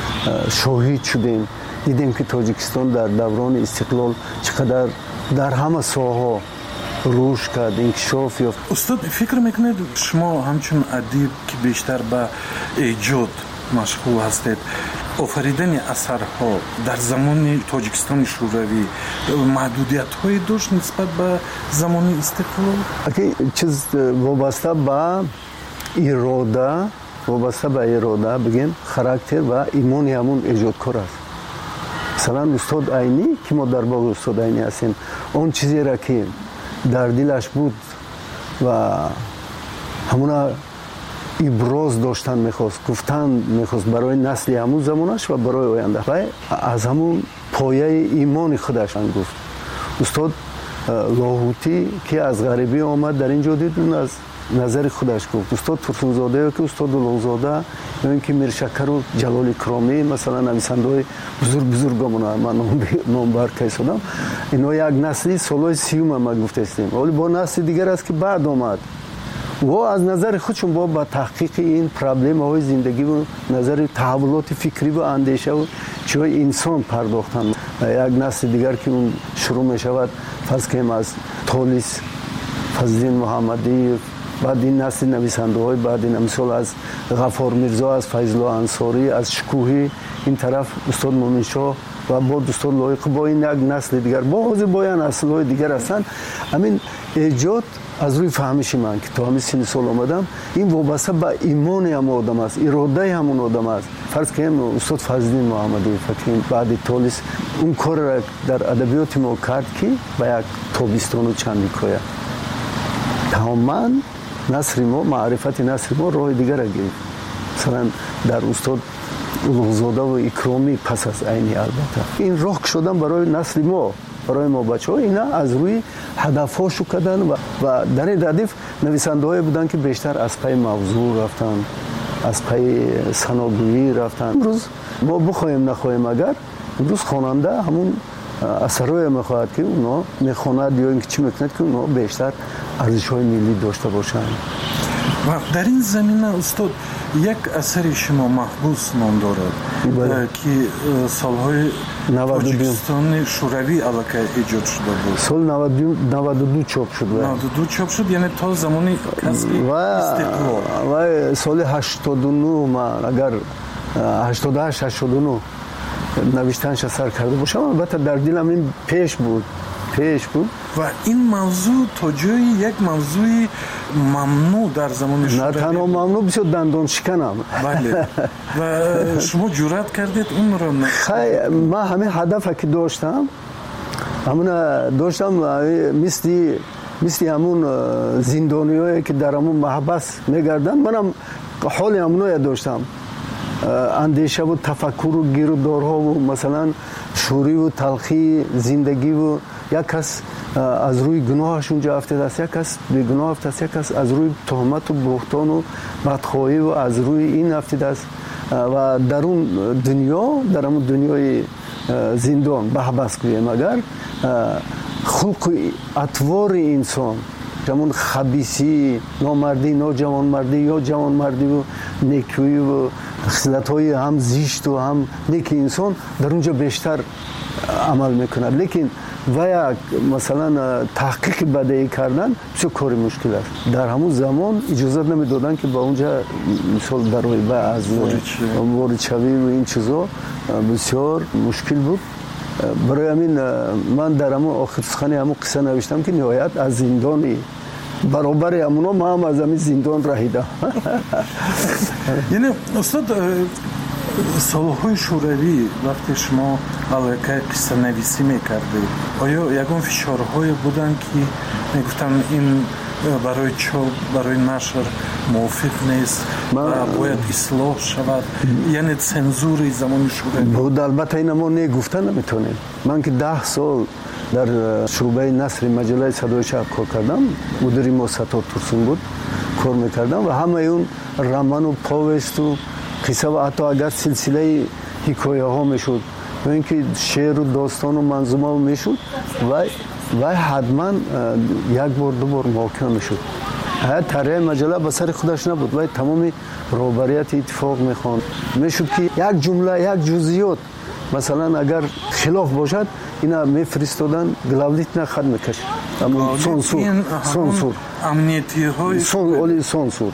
шоҳид шудем, дидем ки Тоҷикистон дар даврони истиқлол чӣ қадар дар ҳама соҳаҳо рушд кард, инкишоф ёфт. устод, фикр мекунед шумо ҳамчун адиб ки бештар ба эҷод машғул ҳастед, офаридани асарҳо дар замони Тоҷикистони шӯравӣ маҳдудиятҳое дошт нисбат ба замони истиқлол? чиз вобаста ба ирода, вобаста ба ирода бигем характер ва имони ҳамун эҷодкор аст. масалан устод Айнӣ ки мо дар боғи устод Айнӣ ҳастем, он чизеро ки дар дилаш буд ва ҳамуна иброз доштан мехост, гуфтан мехост барои насли ҳамун замонаш ва барои оянда, ва аз ҳамун пояи имони худаш гуфт. устод Лоҳутӣ ки аз ғарибӣ омад дар ин ҷо дид, аз назари худаш гуфт. устод Турсунзодаё ки устоду Улуғзода, ё ин ки Миршакару Ҷалоли Кромӣ, масалан нависандаҳои бузург бузургамона ман номбар кайсодам, инҳо як насли солҳои сиюма ма гуфтастем. вале бо насли дигар аст ки баъд омад. во аз назари худшон бо ба таҳқиқи ин проблемаҳои зиндагиву назари таҳаввулоти фикриву андешаву чиҳои инсон пардохтанд. як насли дигар ки он шурӯъ мешавад, фарз кунем аз Толис, Фазлиддин Муҳаммадиев, بعد این نسل نویسنده‌های بعد این مثال از غفار میرزا، از فیض‌الله انصاری، از شکوهی، این طرف استاد مومن شاه و با استاد لایق با این یک نسل دیگر بعضی با این نسل‌های دیگر هستند. همین ایجاد از روی فهمش من که تا همین سن سال آمدم این وابسته به ایمان هم آدم است، اراده همون آدم است. فرض کنیم استاد فضلالدین محمدی فکرین بعد تالیس اون کار را در ادبیات ما کرد که به یک تابستان و چندیکایا تماما نصر ما معرفت نصر ما راه دیگر را گرفت. مثلا در استاد اولوغزاده و اکرامی پس از عینی البته این راه شدن برای نسل ما، برای ما بچه‌ها اینا از روی هدف‌هاشو کردن و, و در این ردیف نویسنده‌ای بودن که بیشتر از پای موضوع رفتن، از پای سناگویی رفتن. امروز ما بخوایم نخوایم اگر امروز خواننده همون اثرای میخواهد که اونا میخواند یا اینکه چی میکند که اونا بیشتر ارزش‌های ملی داشته باشند. و در این زمینه استاد یک اثر شما محبوس نام دارد که سالهای تاجیکستان شوروی علاقه ایجاد شده بود. سال نود و دو چاپ شد. نود و دو چاپ شد یعنی تا زمان کسب استقلال. و سال هشتاد و نه من اگر هشتاد و هشت هشتاد و نه نوشتنش اثر کرده باشم البته در دلم این پیش بود پیش بود و این موضوع تا جای یک موضوع ممنوع در زمان شوروی. نه تنها ممنوع بسیار دندان شکنم. بله و شما جرأت کردید اون رو نه؟ خیلی من همین هدف که داشتم همون داشتم مثل مثل همون زندانیایی که در همون محبس میگردن منم حال همونو داشتم. اندیشه و تفکر و گیرودارها و مثلا شوری و تلخی زندگی و یک کس از روی گناهش اونجا افتاده است، یک کس به گناه افتاده است، یک کس از روی تهمت و بهتان و بدخواهی و از روی این افتاده است و در اون دنیا در اون دنیای زندان به حبس گوییم اگر خلق اطوار انسان همون خبیثی، نامردی، ناجوانمردی یا جوانمردی و نیکویی و خصلت‌های هم زشت و هم نیک انسان در اونجا بیشتر عمل میکند. لیکن و یک مثلا تحقیق بدیهی کردن بسیار کار مشکل است. در همون زمان اجازه نمیدادن که با اونجا مثال در روی از وارد شوی و این چیزا بسیار مشکل بود. برای همین من در همون آخر سخن همون قصه نوشتم که نهایت از زندانی برابر همونا ما هم از همین زندان رهیدم. یعنی استاد سالهای شوروی وقتی شما علاقه قصه نویسی میکردید آیا یکون فشارهای بودن که میگفتن این برای چاپ برای نشر موافق نیست و باید اصلاح شود یعنی تنزوری زمان شوروی بود؟ البته این ما نگفتن نمیتونیم. من که ده سال در شعبه نثر مجله صدای شب کار کردم، مدیر ما ستار ترسون بود کار میکردم و همه اون رمان و پاوست و قصه و حتی اگر سلسله حکایه ها میشد و اینکه شعر و داستان و منظومه میشد و و حتما یک بار دو بار محاکمه میشد. هر طرح مجله به سر خودش نبود و تمام رهبریت اتفاق میخوان میشد که یک جمله یک جزئیات مثلا اگر خلاف باشد اینا میفرستادن گلاولیت نه خط میکشید اما سانسور سانسور امنیتی های سون اولی سانسور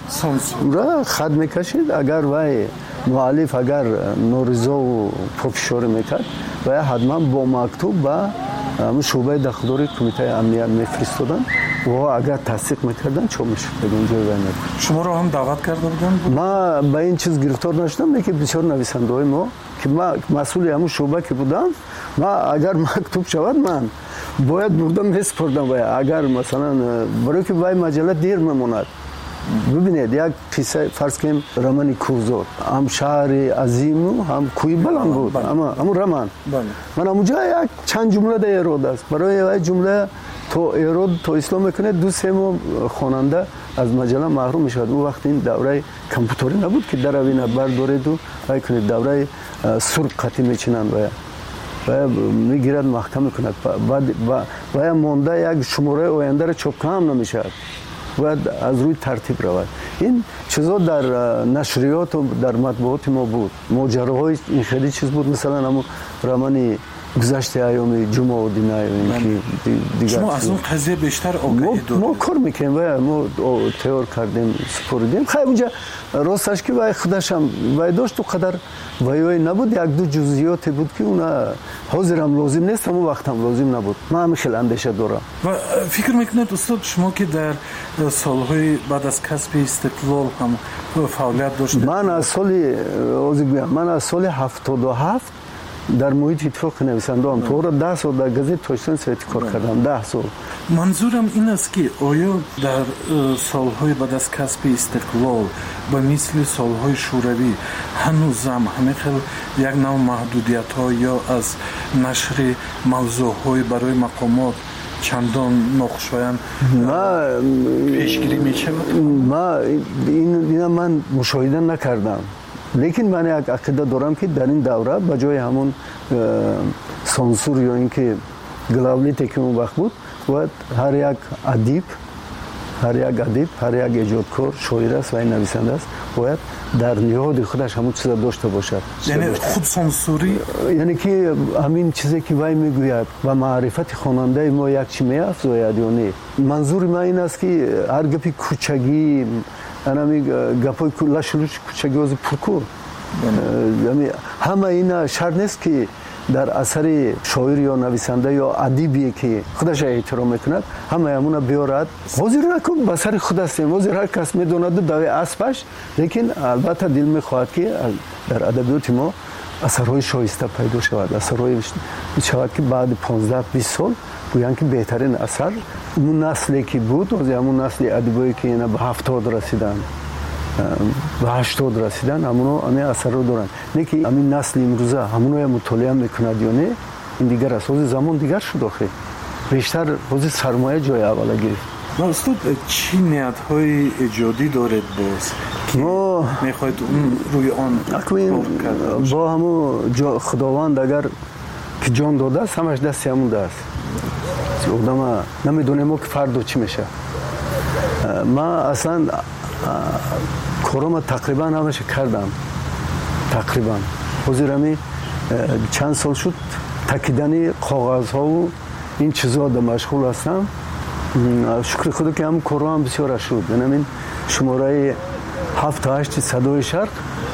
را خط میکشید اگر وای مؤلف اگر نورزا و پافشار میکرد و حتما با مکتوب با همون شعبه داخلی کمیته امنیت میفرستادن و اگر تصدیق میکردن چه میشد اونجا وینر. شما رو هم دعوت کرده بودن؟ ما به این چیز گرفتار نشدم که بسیار نویسنده های ما که ما مسئول همون شعبه که بودم ما اگر مکتوب شود من باید بردم میسپردم و اگر مثلا برای که وای مجله دیر میموند. ببینید یک قصه فرض کنیم رمان کوزور هم شهر عظیم و هم کوی بلند بود اما همون رمان من اونجا یک چند جمله در ایراد است برای یک جمله تو ایراد تو اسلام میکنه دو سه ماه خواننده از مجله محروم میشد. اون وقت این دوره کامپیوتری نبود که در اوینه بردارید و وای کنید دوره سرخ خطی میچینند و و میگیرد محکم میکند بعد و مونده یک شماره آینده را چاپ کم نمیشد باید از روی ترتیب رود. این چیزا در نشریات و در مطبوعات ما بود. ماجراهای این خیلی چیز بود مثلا همون رمان گذشته ایام جمعه دینا اینکه دیگه شما از اون قضیه بیشتر آگاهی دارید. ما کار میکنیم و ما تئور کردیم سپردیم. خیلی اونجا راستش که وای خودش هم وای داشت تو قدر وای نبود، یک دو جزئیات بود که اونا حاضرم لازم نیست، اون وقتم لازم نبود. من هم خیلی اندیشه دارم. و فکر میکنید استاد شما که در سالهای بعد از کسب استقلال هم فعالیت داشتید؟ من از سال من از سال هفتاد و هفت در محیط اتفاق نویسنده هم تو را ده سال در گزیت توشتن سویتی کار کردم. ده سال. منظورم این است که آیا در سالهای بعد از کسب استقلال به مثل سالهای شوروی هنوزم همه خیل یک نوع محدودیت ها یا از نشر موضوع های برای مقامات چندان ناخوشایند پیشگیری می شود؟ ما این من مشاهده نکردم، لیکن من یک عقیده دارم که در این دوره به جای همون سانسور یا اینکه گلاولیتی که اون وقت بود باید هر یک ادیب هر یک ادیب هر یک ایجادکار شاعر است و این نویسنده است باید در نهاد خودش همون چیزا داشته باشد. یعنی خود سانسوری، یعنی که همین چیزی که وای میگوید و معرفت خواننده ما یک چی میافزاید یا نه. منظور من این است که هر گپی کوچگی انا می گپای لاشلوش کوچگی از پرکو یعنی همه اینا شرط نیست که در اثر شاعر یا نویسنده یا ادیبی که خودش احترام میکند همه همون بیارد. حاضر نکن به سر خود است، حاضر هر کس میدوند دوی اسبش، لیکن البته دل میخواهد که در ادبیات ما اثرهای شایسته پیدا شود، اثرهای شود که بعد پانزده بیست سال گویند که بهترین اثر اون نسلی که بود از همون نسل ادیبایی که اینا به هفتاد رسیدن به هشتاد رسیدن همونو همین اثر رو دارن، نه که همین نسل امروزه همونو مطالعه میکند یا نه این دیگر است. از زمان دیگر شد آخه بیشتر از سرمایه جای اوله گرفت. استاد چی نیت‌های ایجادی دارید باز ما میخواید روی آن با همون خداوند اگر که جان داده است همش دست همون است. آدم نمیدونم که فردا چی میشه. ما اصلا کارم تقریبا همش کردم تقریبا حضورمی چند سال شد تکیدن کاغذ ها و این چیزا در مشغول هستم. شکر خدا که هم کارم هم بسیار شد. یعنی شماره هفت تا هشت صدای شرق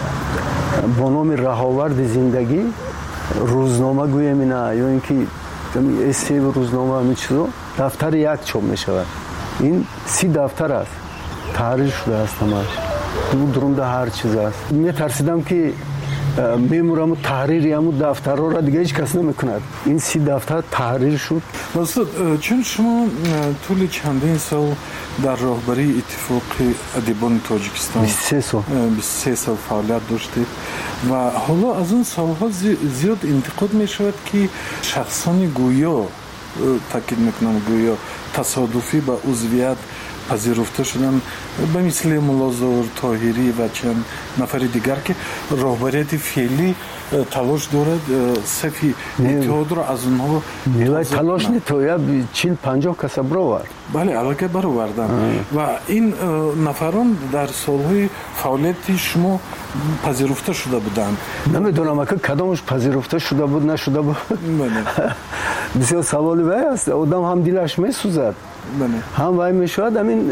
با نام رهاورد زندگی روزنامه گویم اینا یا اینکه استی روزنامه همین چیزا دفتر یک چاپ می شود. این سی دفتر است تحریر شده است همش دو درونده هر چیز است. می ترسیدم که میمورم تحریری همون دفتر را دیگه هیچ کس نمیکند. این سی دفتر تحریر شد. استاد چون شما طول چندین سال در راهبری اتفاق ادیبان تاجیکستان بیست و سه سال بیست و سه سال فعالیت داشتید و حالا از اون سالها زیاد انتقاد می شود که شخصان گویا تاکید میکنم گویا تصادفی به عضویت پذیرفته شدن به مثل ملازور طاهری و چند نفر دیگر که راهبریت فعلی تلاش دارد صفی اتحاد را از اونها نه تلاش نه تو یا چهل پنجاه کس برآورد. بله علاقه برآوردن و این نفران در سالهای فعالیت شما پذیرفته شده بودند. نمیدونم که کدامش پذیرفته شده بود نشده بود. بسیار سوالی وای است. آدم هم دلش میسوزد هم وای میشود. همین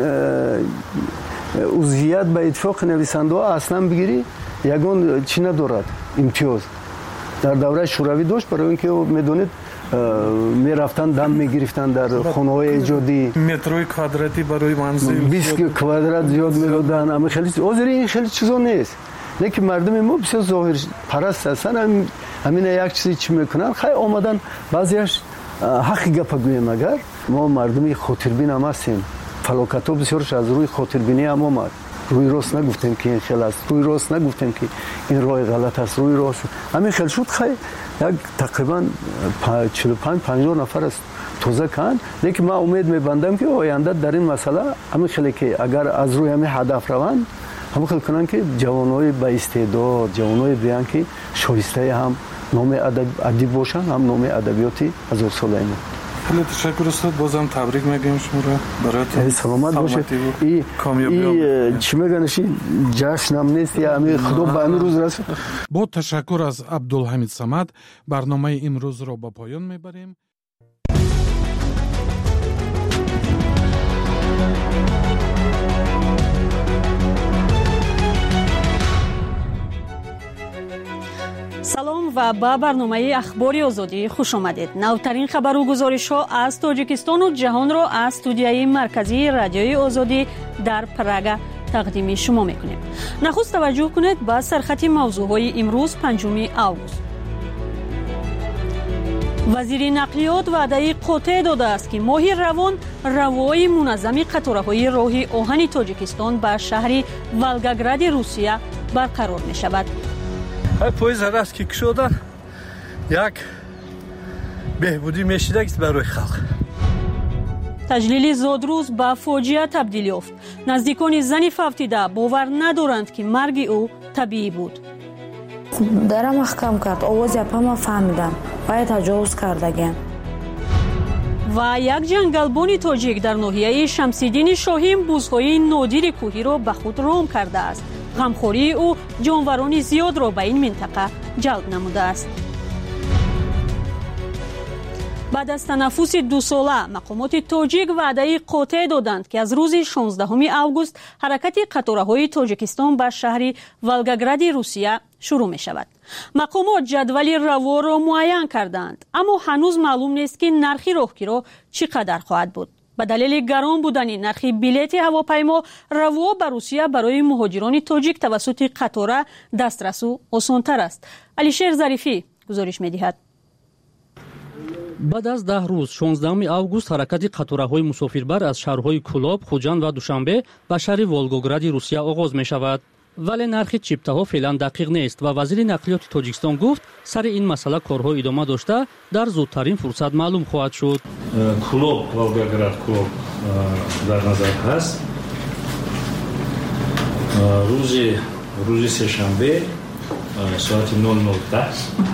عضویت به اتفاق نویسنده ها اصلا بگیری یگان چی ندارد امتیاز در دوره شوروی داشت برای اینکه میدونید میرفتن دم میگرفتن در خانه های ایجادی متروی کوادراتی برای منزل بیست کوادرات زیاد میدادن. اما خیلی حاضر این خیلی چیزا نیست، نه که مردم ما بسیار ظاهر پرست هستن. همین یک چیزی چی میکنن خیلی آمدن بعضیش حقی گپ گویم. اگر ما مردمی خاطربین هم هستیم فلاکت ها بسیارش از روی خاطربینی هم آمد. روی راست نگفتیم که این خیلی است، روی راست نگفتیم که این راه غلط است، روی راست همین خیلی شد. خیلی یک تقریبا چهل و پنج پنجاه نفر است توزه کن. لیکن من امید میبندم که آینده در این مسئله همین خیلی که اگر از روی همین هدف روند همین خیلی کنن که جوانای با استعداد جوانای بیان که شایسته هم نام ادب ادیب باشن هم نام ادبیاتی هزار ساله اینا. خیلی تشکر استاد، بازم تبریک میگیم شما را براتون. سلامت باشید. این کامیابی چی میگنشی جشنم نیست یا امی خدا به امروز روز رسید. با تشکر از عبدالحمید صمد برنامه امروز را به پایان میبریم. салом ва ба барномаи ахбори озодӣ хуш омадед. навтарин хабару гузоришҳо аз тоҷикистону ҷаҳонро аз студияи марказии радиои озодӣ дар Прага тақдими шумо мекунем. нахуст таваҷҷӯҳ кунед ба сархати мавзӯъҳои имрӯз панҷуми август. вазири нақлиёт ваъдаи қотеъ додааст ки моҳи равон равои муназзами қатораҳои роҳи оҳани тоҷикистон ба шаҳри волгогради русия барқарор мешавад. поезд раз ки кушодан як беҳбудӣ мешидагист барои халқ. таҷлили зодрӯз ба фоҷиа табдил ёфт. наздикони зани фавтида бовар надоранд ки марги ӯ табиӣ буд. дарам маҳкам кард, овози апама фаҳмидам, вай таҷовуз кардагем. ва як ҷангалбони тоҷик дар ноҳияи Шамсиддини Шоҳин бузҳои нодири кӯҳиро ба худ ром кардааст. ғамхории ӯ ҷонварони зиёдро ба ин минтақа ҷалб намудааст. баъд аз танаффуси дусола мақомоти тоҷик ваъдаи қотеъ доданд ки аз рӯзи шонздаҳуми август ҳаракати қатораҳои Тоҷикистон ба шаҳри Волгогради Русия шурӯъ мешавад. мақомот ҷадвали раворо муайян карданд, аммо ҳанӯз маълум нест ки нархи роҳгиро чӣ қадар хоҳад буд. ба далели гарон будани нархи билети ҳавопаймо раво ба Русия барои муҳоҷирони тоҷик тавассути қатора дастрасу осонтар аст. алишер зарифӣ гузориш медиҳад. баъд аз даҳ рӯз шонздаҳуми август ҳаракати қатораҳои мусофирбар аз шаҳрҳои Кӯлоб, Хуҷанд ва Душанбе ба шаҳри Волгогради Русия оғоз мешавад. вале нархи чиптаҳо феълан дақиқ нест ва вазири нақлиёти Тоҷикистон гуфт сари ин масъала корҳо идома дошта дар зудтарин фурсат маълум хоҳад шуд. Кӯлоб, Волгоград, Кӯлоб дар назар ҳаст. рӯзи рӯзи сешанбе соати нол нол даҳ,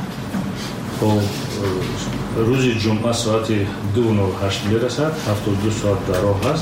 рӯзи ҷумъа соати ду нол ҳашт мерасад, ҳафтоду ду соат дар роҳ ҳаст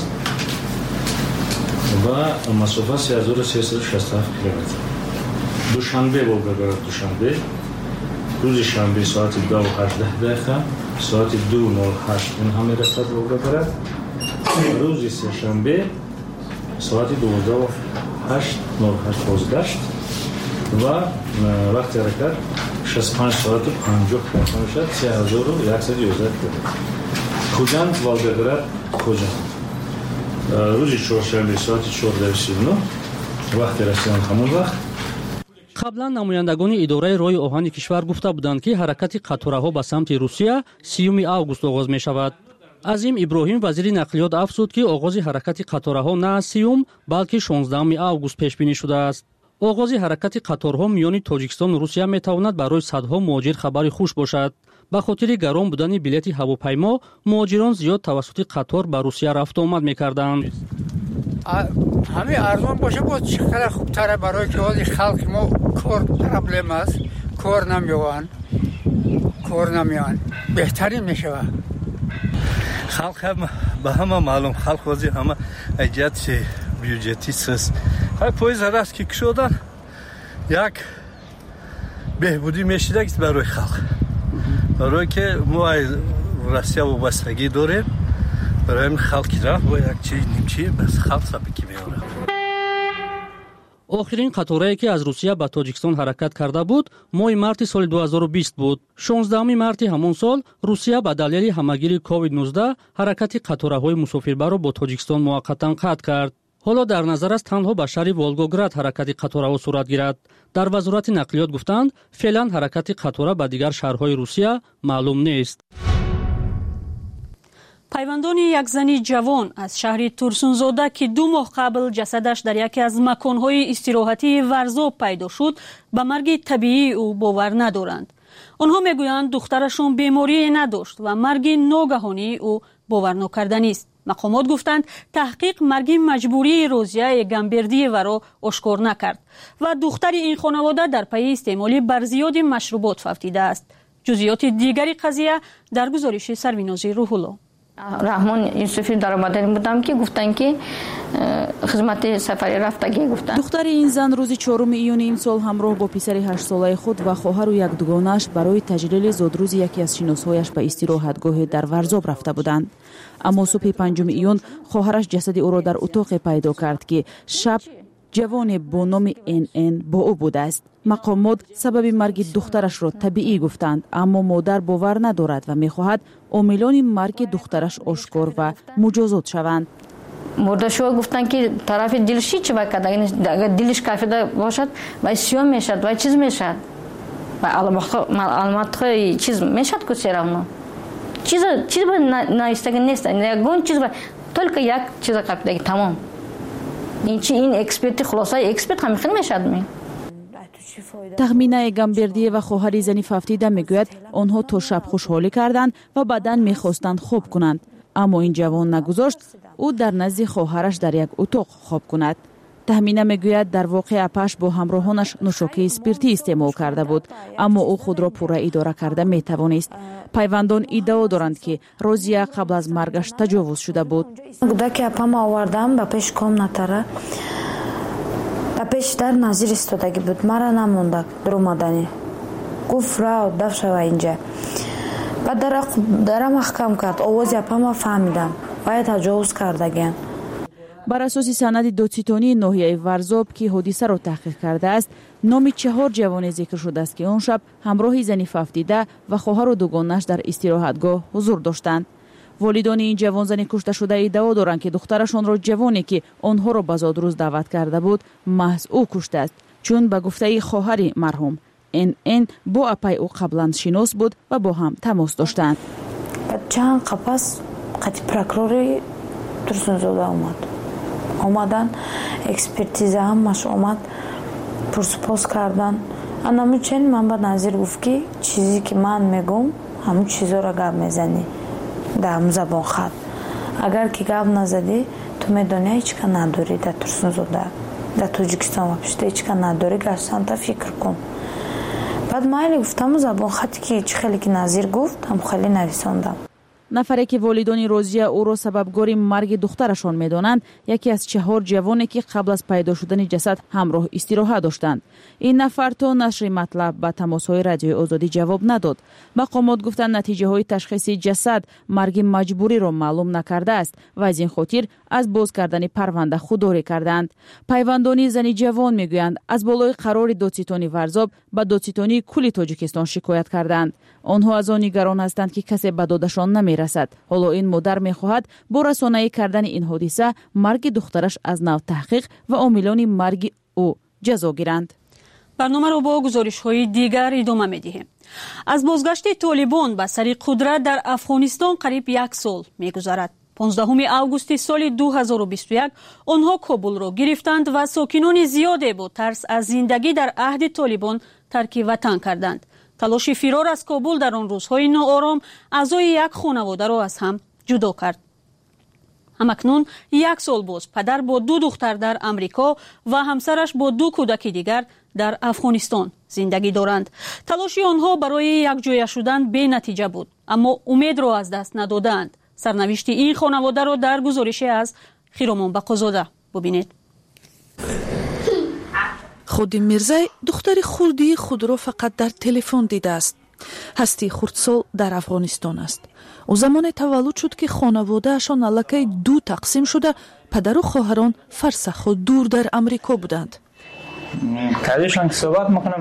ва масофа се ҳазору сесаду шасту ҳафт километр. душанбе Волгоград, Душанбе рӯзи шанбе соати ду ҳаждаҳ дақиқа, соати ду нол ҳашт ин ҳам мерасад Волгоград. рӯзи сешанбе соати дувоздаҳу ҳашт нол ҳашт бозгашт ва вақти ҳаракат шасту панҷ соату панҷоҳ дақиқа мешавад, се ҳазору яксаду ёздаҳ километр. Хуҷанд, Волгоград, Хуҷанд рӯзи чоршанбе соати чордаҳу сию нӯҳ вақти расидан ҳамон вақт. қаблан намояндагони идораи роҳи оҳани кишвар гуфта буданд ки ҳаракати қатораҳо ба самти Русия сиюми август оғоз мешавад. азим Иброҳим вазири нақлиёт афзуд ки оғози ҳаракати қатораҳо на аз сиюм балки шонздаҳуми август пешбинӣ шудааст. оғози ҳаракати қаторҳо миёни Тоҷикистону Русия метавонад барои садҳо муҳоҷир хабари хуш бошад. ба хотири гарон будани билети ҳавопаймо муҳоҷирон зиёд тавассути қатор ба Русия рафту омад мекарданд. ҳами арзон боша боз чӣ қадар хубтара, барои ки ҳози халқи мо кор проблем аст, кор намеёванд, кор намеёванд, беҳтарин мешавад. халқ ҳам ба ҳама маълум, халқ ҳозир ҳама аҷиати бюҷетист. ҳай поезд раз ки кушодан як беҳбудӣ мешидагист барои халқ, барое ки мо Россия вобастагӣ дорем, барои халқи рафт бо як чи нимчи бас халқ сабики меёрад. охирин қаторае ки аз Русия ба Тоҷикистон ҳаракат карда буд моҳи марти соли ду ҳазору бист буд. шонздаҳуми марти ҳамон сол Русия ба далели ҳамагири ковид нуздаҳ ҳаракати қатораҳои мусофирбарро бо Тоҷикистон муваққатан қатъ кард. ҳоло дар назар аст танҳо ба шаҳри Волгоград ҳаракати қатораҳо сурат гирад. дар вазорати нақлиёт гуфтанд феълан ҳаракати қатора ба дигар шаҳрҳои Русия маълум нест. пайвандони як зани ҷавон аз шаҳри Турсунзода ки ду моҳ қабл ҷасадаш дар яке аз маконҳои истироҳатии Варзоб пайдо шуд, ба марги табиии ӯ бовар надоранд. онҳо мегӯянд духтарашон беморие надошт ва марги ногаҳонии ӯ боварнокарданист. мақомот гуфтанд таҳқиқ марги маҷбурии Розияи Гамбердиеваро ошкор накард ва духтари ин хонавода дар пайи истеъмоли барзиёди машрубот фавтидааст. جزئیات دیگری قضیه در گزارش سروینازی روح‌الله. رحمان یوسفی در آمدن بودم که گفتن که خدمت سفری رفتگی گفتن. دختر این زن روز چهارم ایون این سال همراه با پسر هشت ساله خود و خواهر و یک دوگانش برای تجلیل زادروز یکی از شناسایش به استراحتگاه در ورزاب رفته بودند. اما صبح پنجم ایون خواهرش جسد او را در اتاق پیدا کرد که شب جوان با نام ان ان با او بوده است. مقامات سبب مرگ دخترش را طبیعی گفتند، اما مادر باور ندارد و می‌خواهد عاملان مرگ دخترش آشکار و مجازات شوند. مردشو گفتن که طرف دلش چی بکرد، اگر دلش کافیده باشد و سیاه میشد و چیز میشد و علامت چیز میشد که سرمون چیز چیز نایستگی نیست، نگون چیز تلک یک چیز کافیده تمام. این چی این اکسپرتی خلاصه اکسپرت هم خیلی میشد می. تخمینه گمبردیه و خواهر زنی ففتیده میگوید آنها تا شب خوشحالی کردند و بعداً میخواستند خواب کنند، اما این جوان نگذاشت او در نزد خواهرش در یک اتاق خواب کند. تخمینه میگوید در واقع اپش با همراهانش نوشاکی اسپرتی استعمال کرده بود، اما او خود را پوره اداره کرده میتوانست. پیوندان ادعا دارند که روزیه قبل از مرگش تجاوز شده بود. کودک اپم آوردم به پیش کام نتره تا پیش در نظیر استادگی بود، مرا نمونده در اومدنی گفت را دف شوه اینجا. بعد در درم احکام کرد، آواز اپم فهمیدم باید تجاوز کردگین. بر اساس سند دادستانی ناحیه ورزاب که حادثه را تحقیق کرده است، نام چهار جوان ذکر شده است که آن شب همراه زنی ففتیده و خواهر و دوگانش در استراحتگاه حضور داشتند. والدان این جوان زنی کشته شده ادعا دارند که دخترشان را جوانی که آنها را به زادروز دعوت کرده بود محض او کشته است، چون به گفته خواهر مرحوم ان ان با اپای او قبلا شناس بود و با هم تماس داشتند. چند قفس قطعی پرکروری ترسنزاده آمد آمدن اکسپرتیزه هم مش آمد پرسپاس کردن. انامو چند من با نظیر گفت که چیزی که من میگم همون چیزا را گب میزنی در زبان خط، اگر که گب نزدی تو میدانی هیچ که نداری در ترسنزاده در توجیکستان و پشته هیچ که نداری گشتن تا فکر کن. بعد مایلی گفتم زبان خطی که چی خیلی که نظیر گفت هم خیلی نویساندم. نفری که والدان روزیه او را سببگار مرگ دخترشان میدانند یکی از چهار جوانی که قبل از پیدا شدن جسد همراه استراحت داشتند. این نفر تا نشر مطلب به تماس‌های رادیوی آزادی جواب نداد. مقامات گفتند نتیجه های تشخیص جسد مرگ مجبوری را معلوم نکرده است و از این خاطر از باز کردن پرونده خودداری کردند. پیوندان زنی جوان میگویند از بالای قرار دادستانی ورزاب به دادستانی کل تاجیکستان شکایت کردند. آنها از آن نگران هستند که کسی به دادشان نمیرسد. حالا این مادر میخواهد با رسانه‌ای کردن این حادثه مرگ دخترش از نو تحقیق و عاملان مرگ او جزا گیرند. برنامه رو با گزارش‌های دیگر ادامه می‌دهیم. از بازگشت طالبان به سر قدرت در افغانستان قریب یک سال می‌گذرد. پانزدهم آگوست سال دو هزار و بیست و یک آنها کابل را گرفتند و ساکنان زیادی با ترس از زندگی در عهد طالبان ترک وطن کردند. تلاش فرار از کابل در آن روزهای ناآرام اعضای یک خانواده را از هم جدا کرد. همکنون یک سال باز پدر با دو دختر در امریکا و همسرش با دو کودک دیگر در افغانستان زندگی دارند. تلاش آنها برای یک جای شدن بی نتیجه بود، اما امید را از دست ندادند. سرنوشت این خانواده را در گزارش از خیرامان بقازاده ببینید. خود میرزای دختر خردی خود را فقط در تلفن دیده است. هستی خردسال در افغانستان است. او زمان تولد شد که خانواده اشان الکی دو تقسیم شده، پدر و خواهران فرسخ و دور در امریکا بودند. کلیشان که صحبت میکنم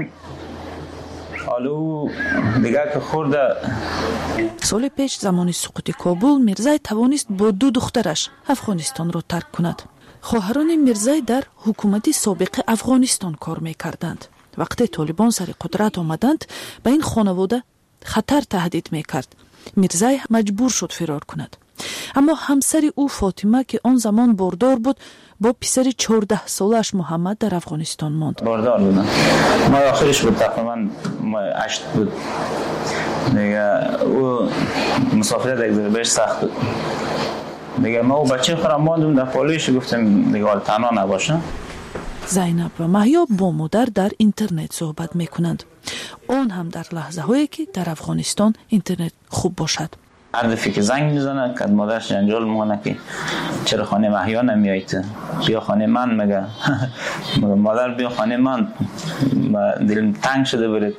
حالا دیگه که خورده. سال پیش زمان سقوط کابل میرزای توانست با دو دخترش افغانستان را ترک کند. خواهران میرزای در حکومت سابق افغانستان کار میکردند. وقتی طالبان سر قدرت آمدند به این خانواده خطر تهدید میکرد. میرزای مجبور شد فرار کند. اما همسر او فاطمه که آن زمان باردار بود با پسر چهارده سالش محمد در افغانستان ماند. باردار بودن. ما آخرش بود تقریبا ما هشت بود. دیگه او مسافرت دیگه بهش سخت بود. دیگه ما و بچه خودم ماندم در پالیش، گفتم دیگه حال تنها نباشم. زینب و محیا با مادر در اینترنت صحبت میکنند. اون هم در لحظه هایی که در افغانستان اینترنت خوب باشد. هر دفعه که زنگ میزنه که مادرش جنجال میکنه که چرا خانه محیا نمیایید، بیا خانه من. مگه مادر بیا خانه من، دلم تنگ شده برید.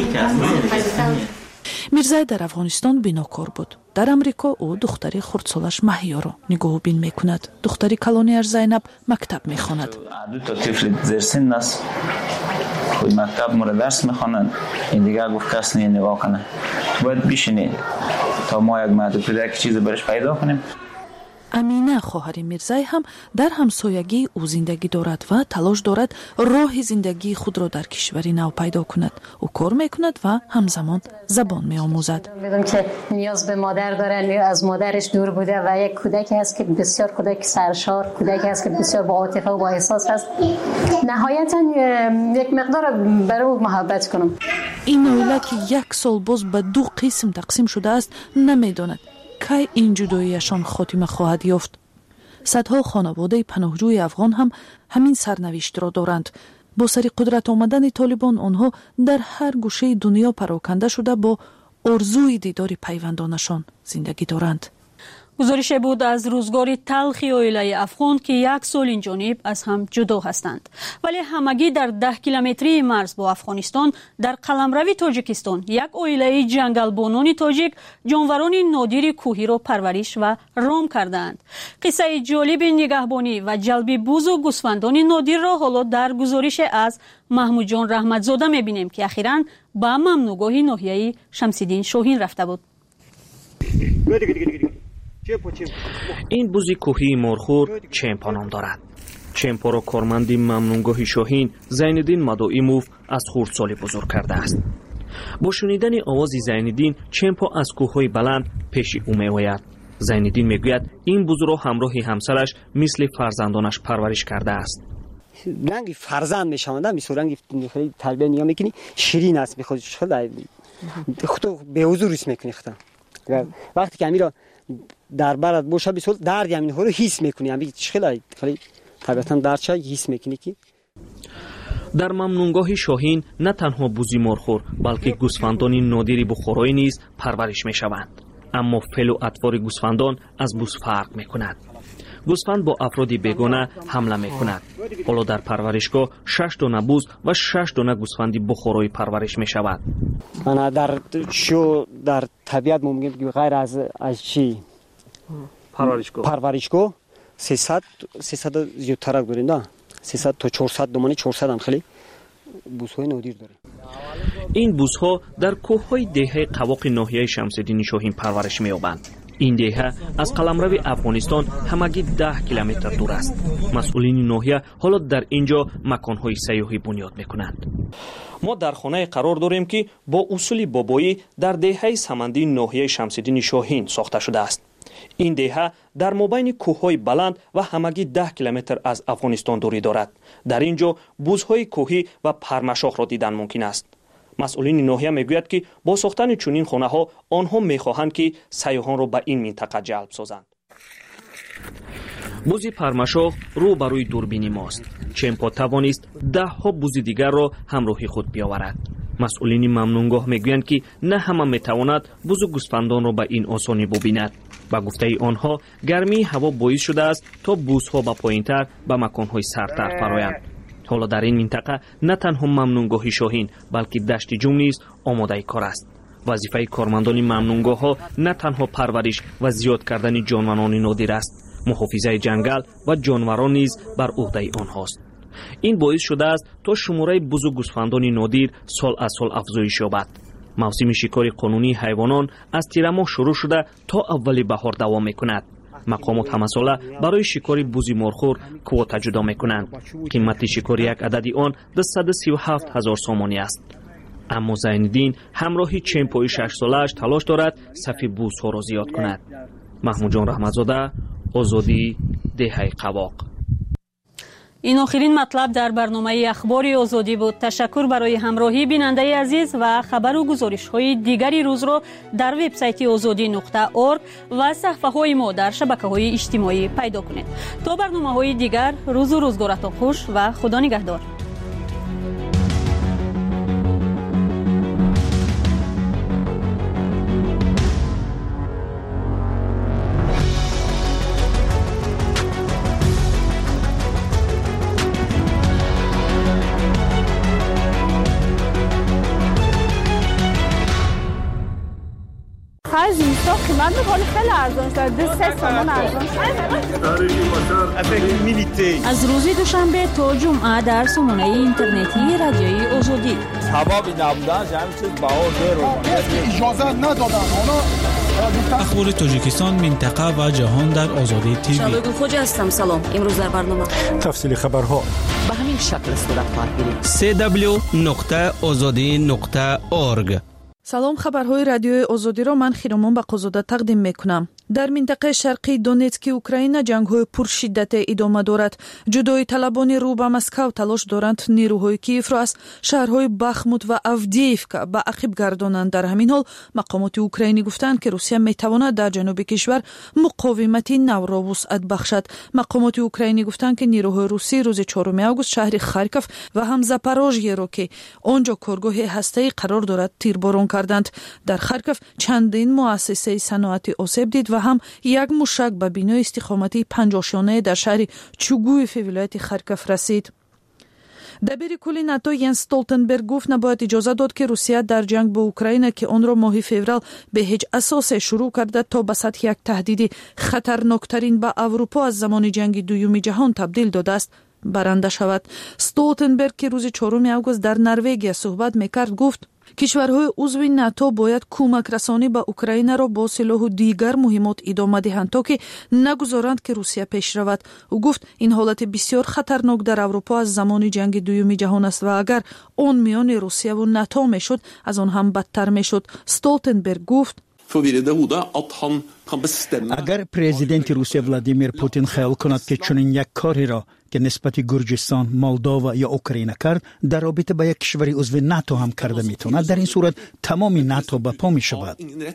میرزای در افغانستان بیناکار بود. در امریکا او دختری خردسالش محیا را نگاه بین میکند. دختری کلونیش زینب مکتب میخواند. دو تا طفل زیر سن است، خود مکتب مورد درس میخوانند. این دیگه گفت کس نیه نگاه کنه، تو باید بشینی تا ما یک مهد پیدا یک چیز برش پیدا کنیم. امینه خواهر میرزای هم در همسایگی او زندگی دارد و تلاش دارد راه زندگی خود را در کشوری نو پیدا کند. او کار میکند و همزمان زبان میآموزد. میدونم که نیاز به مادر داره، از مادرش دور بوده و یک کودکی هست که بسیار کودک سرشار، کودکی هست که بسیار با عاطفه و با احساس هست. نهایتا یک مقدار برای او محبت کنم. این اوله که یک سال باز به دو قسم تقسیم شده است نمیداند که این جداییشان خاتمه خواهد یافت. صدها خانواده پناهجوی افغان هم همین سرنوشت را دارند. با سر قدرت آمدن طالبان آنها در هر گوشه دنیا پراکنده شده با آرزوی دیدار پیوندانشان زندگی دارند. گزارش بود از روزگار تلخی عائله افغان که یک سال این جانب از هم جدا هستند، ولی همگی در ده کیلومتری مرز با افغانستان در قلمرو تاجیکستان یک عائله جنگلبانان تاجیک جانوران نادر کوهی را پرورش و رام کردند. قصه جالب نگهبانی و جلب بوز و گوسفندان نادر را حالا در گزارش از محمود جان رحمتزاده می‌بینیم که اخیراً به ممنوعگاه ناحیه شمس‌الدین شاهین رفته بود. این بوز کوهی مرخور چمپا نام دارد. چمپا را کارمند ممنونگاه شاهین زینالدین مدائموف از خردسالی بزرگ کرده است. با شنیدن آواز زینالدین چمپا از کوههای بلند پیش او میآید. زینالدین میگوید این بوز را همراه همسرش مثل فرزندانش پرورش کرده است. رنگ فرزند میشوند، میسو رنگ خیلی تربیت نیا میکنی، شیرین است به خودش، خیلی خود به حضور اس میکنی. خودم وقتی که امیرا در برات باشه بسیار درد همین رو حس میکنی، همین خیلی خیلی طبیعتا درد حس میکنی. که در ممنونگاه شاهین نه تنها بوزی مرخور بلکه گوسفندان نادری بخورای نیز پرورش میشوند. اما فعل و اطوار گوسفندان از بوز فرق میکند. گوسفند با افرادی بیگانه حمله میکند. حالا در پرورشگاه شش دانه بوز و شش دانه گوسفندی بخورای پرورش میشود. من در شو در طبیعت ممکن که غیر از از چی پرورشگاه پرورشگاه سیصد سیصد زیادتر داریم، نه سیصد تا چهارصد دومانی چهارصد هم خیلی بوزهای نادر داره. این بوزها در کوههای دهه قواق ناحیه شمس‌الدین شاهین پرورش می‌یابند. این دهه از قلمرو افغانستان همگی ده کیلومتر دور است. مسئولین ناحیه حالا در اینجا مکان‌های سیاحی بنیاد می‌کنند. ما در خانه قرار داریم که با اصول بابایی در دهه سمندی ناحیه شمس‌الدین شاهین ساخته شده است. این دهه در مابین کوههای بلند و همگی ده کیلومتر از افغانستان دوری دارد. در اینجا بوزهای کوهی و پرمشاخ را دیدن ممکن است. مسئولین ناحیه میگوید که با ساختن چنین خانه ها آنها میخواهند که سیاحان را به این منطقه جلب سازند. بوز پرمشاخ رو بروی دوربین ماست. چمپا توانست ده ها بوز دیگر را همراهی خود بیاورد. مسئولین ممنونگاه میگویند که نه همه میتواند بوز و گوسفندان را به این آسانی ببیند. با گفته آنها گرمی هوا باعث شده است تا بوزها به پایینتر به مکانهای سردتر فرایند. حالا در این منطقه نه تنها ممنونگاه شاهین بلکه دشت جوم نیز آماده کار است. وظیفه کارمندان ممنونگاه ها نه تنها پرورش و زیاد کردن جانوران نادر است، محافظه جنگل و جانوران نیز بر عهده آنهاست. این باعث شده است تا شماره بوز و گوسفندان نادر سال از سال افزایش یابد. موسم شکار قانونی حیوانات از تیر ماه شروع شده تا اول بهار دوام میکند. مقامات همه ساله برای شکار بوزی مرخور کواتا جدا میکنند. قیمت شکار یک عددی آن دویست و سی و هفت هزار سامانی است. اما زینالدین همراهی چمپای شش سالش تلاش دارد صف بوزها را زیاد کند. محمود جان رحمتزاده، آزادی، دهه قواق. این آخرین مطلب در برنامه اخبار آزادی بود. تشکر برای همراهی بیننده عزیز و خبر و گزارش های دیگری روز را در وبسایت آزادی نقطه اورگ و صفحه های ما در شبکه های اجتماعی پیدا کنید. تا برنامه های دیگر، روز و روزگارتان خوش و خدا نگهدار. ارزان شد دو سه سومون ارزان شد. از روز دوشنبه تا جمعه در سامانه اینترنتی رادیوی آزادی. سبب نبودن همین چیز بها زیرو اجازه ندادن. اخبار تاجیکستان، منطقه و جهان در آزادی تیوی. شبگو خوجا هستم. سلام. امروز در برنامه تفصیل خبرها به همین شکل صورت خواهد گرفت. سه دبلیو نقطه آزادی نقطه اورگ. салом, хабарҳои радиои озодиро ман хиромон бақозода тақдим мекунам. дар минтақаи шарқии донецки Украина ҷангҳои пуршиддате идома дорад. ҷудои талабони рӯ ба Москав талош доранд нерӯҳои Киевро аз шаҳрҳои Бахмут ва Авдеевка ба ақиб гардонанд. дар ҳамин ҳол мақомоти украинӣ гуфтанд, ки Русия метавонад дар ҷануби кишвар муқовимати навро вусъат бахшад. мақомоти украинӣ гуфтанд, ки нерӯҳои русӣ рӯзи чорум август шаҳри Харков ва ҳам Запорожьеро, ки он ҷо коргоҳи ҳастаӣ қарор дорад, тирборон карданд. дар Харков чандин муассисаи саноати осеб дид ва ҳам як мушак ба бинои истихоматии панҷошонае дар шаҳри Чугуеви вилояти Харков расид. дабири кулли НАТО Йенс Столтенберг гуфт, набояд иҷоза дод, ки Русия дар ҷанг бо Украина, ки онро моҳи феврал бе ҳеҷ асосе шурӯъ карда, то ба сатҳи як таҳдиди хатарноктарин ба Аврупо аз замони ҷанги дуюми ҷаҳон табдил додааст, баранда шавад. Столтенберг, ки рӯзи чорум август дар Норвегия суҳбат мекард, гуфт, кишварҳои узви НАТО бояд кӯмакрасонӣ ба Украинаро бо силоҳу дигар муҳимот идома диҳанд, то ки нагузоранд, ки Русия пеш равад. ӯ гуфт, ин ҳолати бисёр хатарнок дар Аврупо аз замони ҷанги дуюми ҷаҳон аст ва агар он миёни Русияву НАТО мешуд, аз он ҳам бадтар мешуд. Столтенберг гуфт, агар президенти Русия Владимир Путин хаёл кунад, ки чунин як кореро که نسبت گرجستان، مولداوا یا اوکراین کرد، در رابطه با یک کشور عضو ناتو هم کرده میتواند. در این صورت تمام ناتو به پا می شود.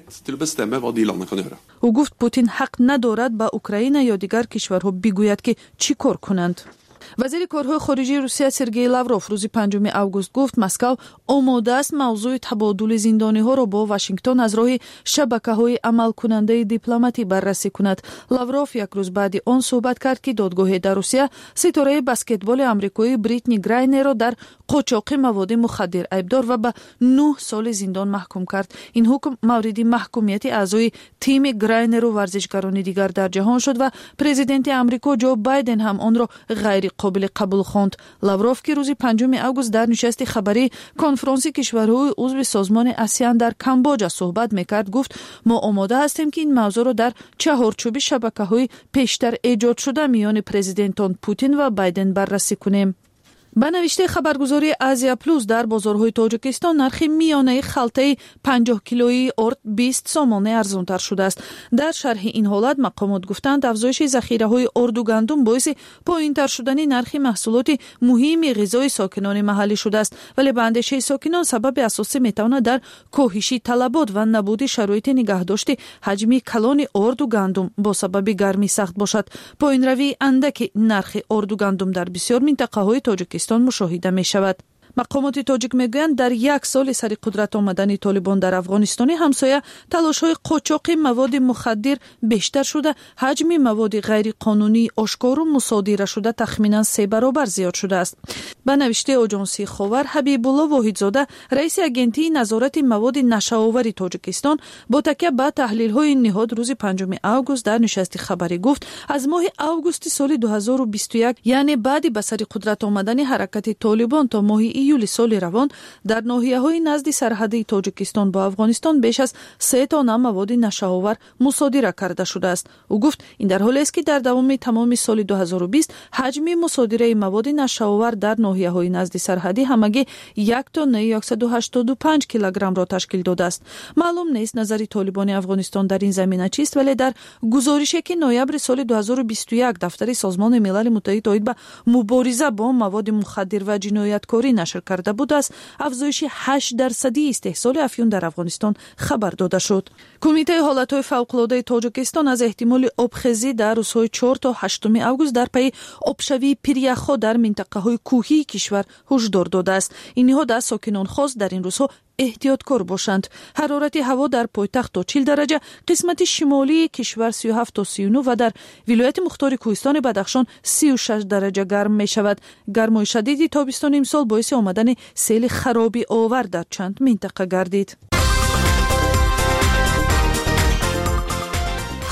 او گفت پوتین حق ندارد با اوکراین یا دیگر کشورها بگوید که چی کار کنند. وزیر کارهای خارجی روسیه سرگئی لاوروف روز پنجم آگوست گفت مسکو آماده است موضوع تبادل زندانی ها را با واشنگتن از راه شبکه‌های عمل کننده دیپلماتی بررسی کند. لاوروف یک روز بعد آن صحبت کرد که دادگاه در روسیه ستاره بسکتبال آمریکایی بریتنی گراینر را در قاچاق مواد مخدر ایبدار و به نه سال زندان محکوم کرد. این حکم مورد محکومیت اعضای تیم گراینر و ورزشکاران دیگر در جهان شد و پرزیدنت آمریکا جو بایدن هم آن را غیر قابل قبول خواند. لاوروف که روز پنجم آگوست در نشست خبری کنفرانس کشورهای عضو سازمان آسیان در کامبوجا صحبت میکرد گفت ما آماده هستیم که این موضوع را در چهارچوب شبکه‌های پیشتر ایجاد شده میان پرزیدنتان پوتین و بایدن بررسی کنیم. با نوشته خبرگزاری آزیا پلوس در بازارهای تاجیکستان نرخ میانه خلطه پنجاه کیلویی ارد بیست سامانه ارزانتر شده است. در شرح این حالت مقامات گفتند افزایش ذخیره‌های ارد و گندم باعث پایین‌تر شدن نرخ محصولات مهم غذایی ساکنان محلی شده است، ولی به اندیشه ساکنان سبب اساسی میتواند در کاهش طلبات و نبود شرایط نگهداشت حجم کلان ارد و گندم با سبب گرمی سخت باشد. پایین‌روی اندک نرخ ارد و گندم در بسیار منطقه‌های تاجیکستان مشاهده می شود. مقامات تاجیک میگویند در یک سال سر قدرت آمدن طالبان در افغانستان همسایه تلاش‌های قاچاق مواد مخدر بیشتر شده، حجم مواد غیر قانونی آشکار و مصادره شده تخمینا سه برابر زیاد شده است. به نوشته آژانسی خاور، حبیب الله واحدزاده رئیس اگنتی نظارت مواد نشه‌آور تاجیکستان با تکیه به تحلیل‌های نهاد روز پنجم آگوست در نشست خبری گفت از ماه آگوست سال دو هزار و بیست و یک یعنی بعد به سر قدرت آمدن حرکت طالبان تا ماه ایول سال روان در ناحیه‌های نزد سرحدی تاجیکستان با افغانستان بیش از سه تن مواد نشه‌آور مصادره کرده شده است. او گفت این در حالی است که در دوام تمام سال دو هزار و بیست حجم مصادره مواد نشه‌آور در ناحیه‌های نزد سرحدی همگی یک تن صد و هشتاد و پنج کیلوگرم را تشکیل داده است. معلوم نیست نظر طالبان افغانستان در این زمینه چیست، ولی در گزارشی که نوامبر سال دو هزار و بیست و یک دفتر سازمان ملل متحد آید به مبارزه با مواد مخدر و جنایتکاری نشر کرده بود است، افزایش هشت درصدی استحصال افیون در افغانستان خبر داده شد. کمیته حالت‌های فوق‌العاده تاجیکستان از احتمال آبخزی در روزهای چهار تا هشتم آگوست در پی آبشوی پیریخ‌ها در منطقه‌های کوهی کشور هشدار داده است. این نهاد از ساکنان خواست در این روزها احتیاطکار باشند. حرارت هوا در پایتخت تا چهل درجه، قسمت شمالی کشور سی و هفت تا سی و نه و در ولایت مختار کوهستان بدخشان سی و شش درجه گرم می شود. گرمای شدید تابستان امسال باعث آمدن سیل خرابی آور در چند منطقه گردید.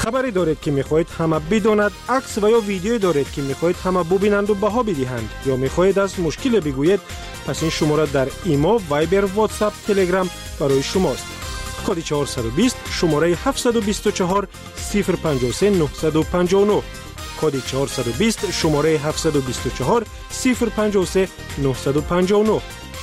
خبری دارید که میخواهید همه بداند، عکس و یا ویدیویی دارید که میخواهید همه ببینند و بها بدهند یا میخواهید از مشکل بگویید، پس این شماره در ایما، وایبر، واتساپ، تلگرام برای شماست. کد چهارصد و بیست شماره هفتصد و بیست و چهار صفر پنجاه و سه نهصد و پنجاه و نه. کد چهارصد و بیست شماره هفتصد و بیست و چهار صفر پنجاه و سه نهصد و پنجاه و نه.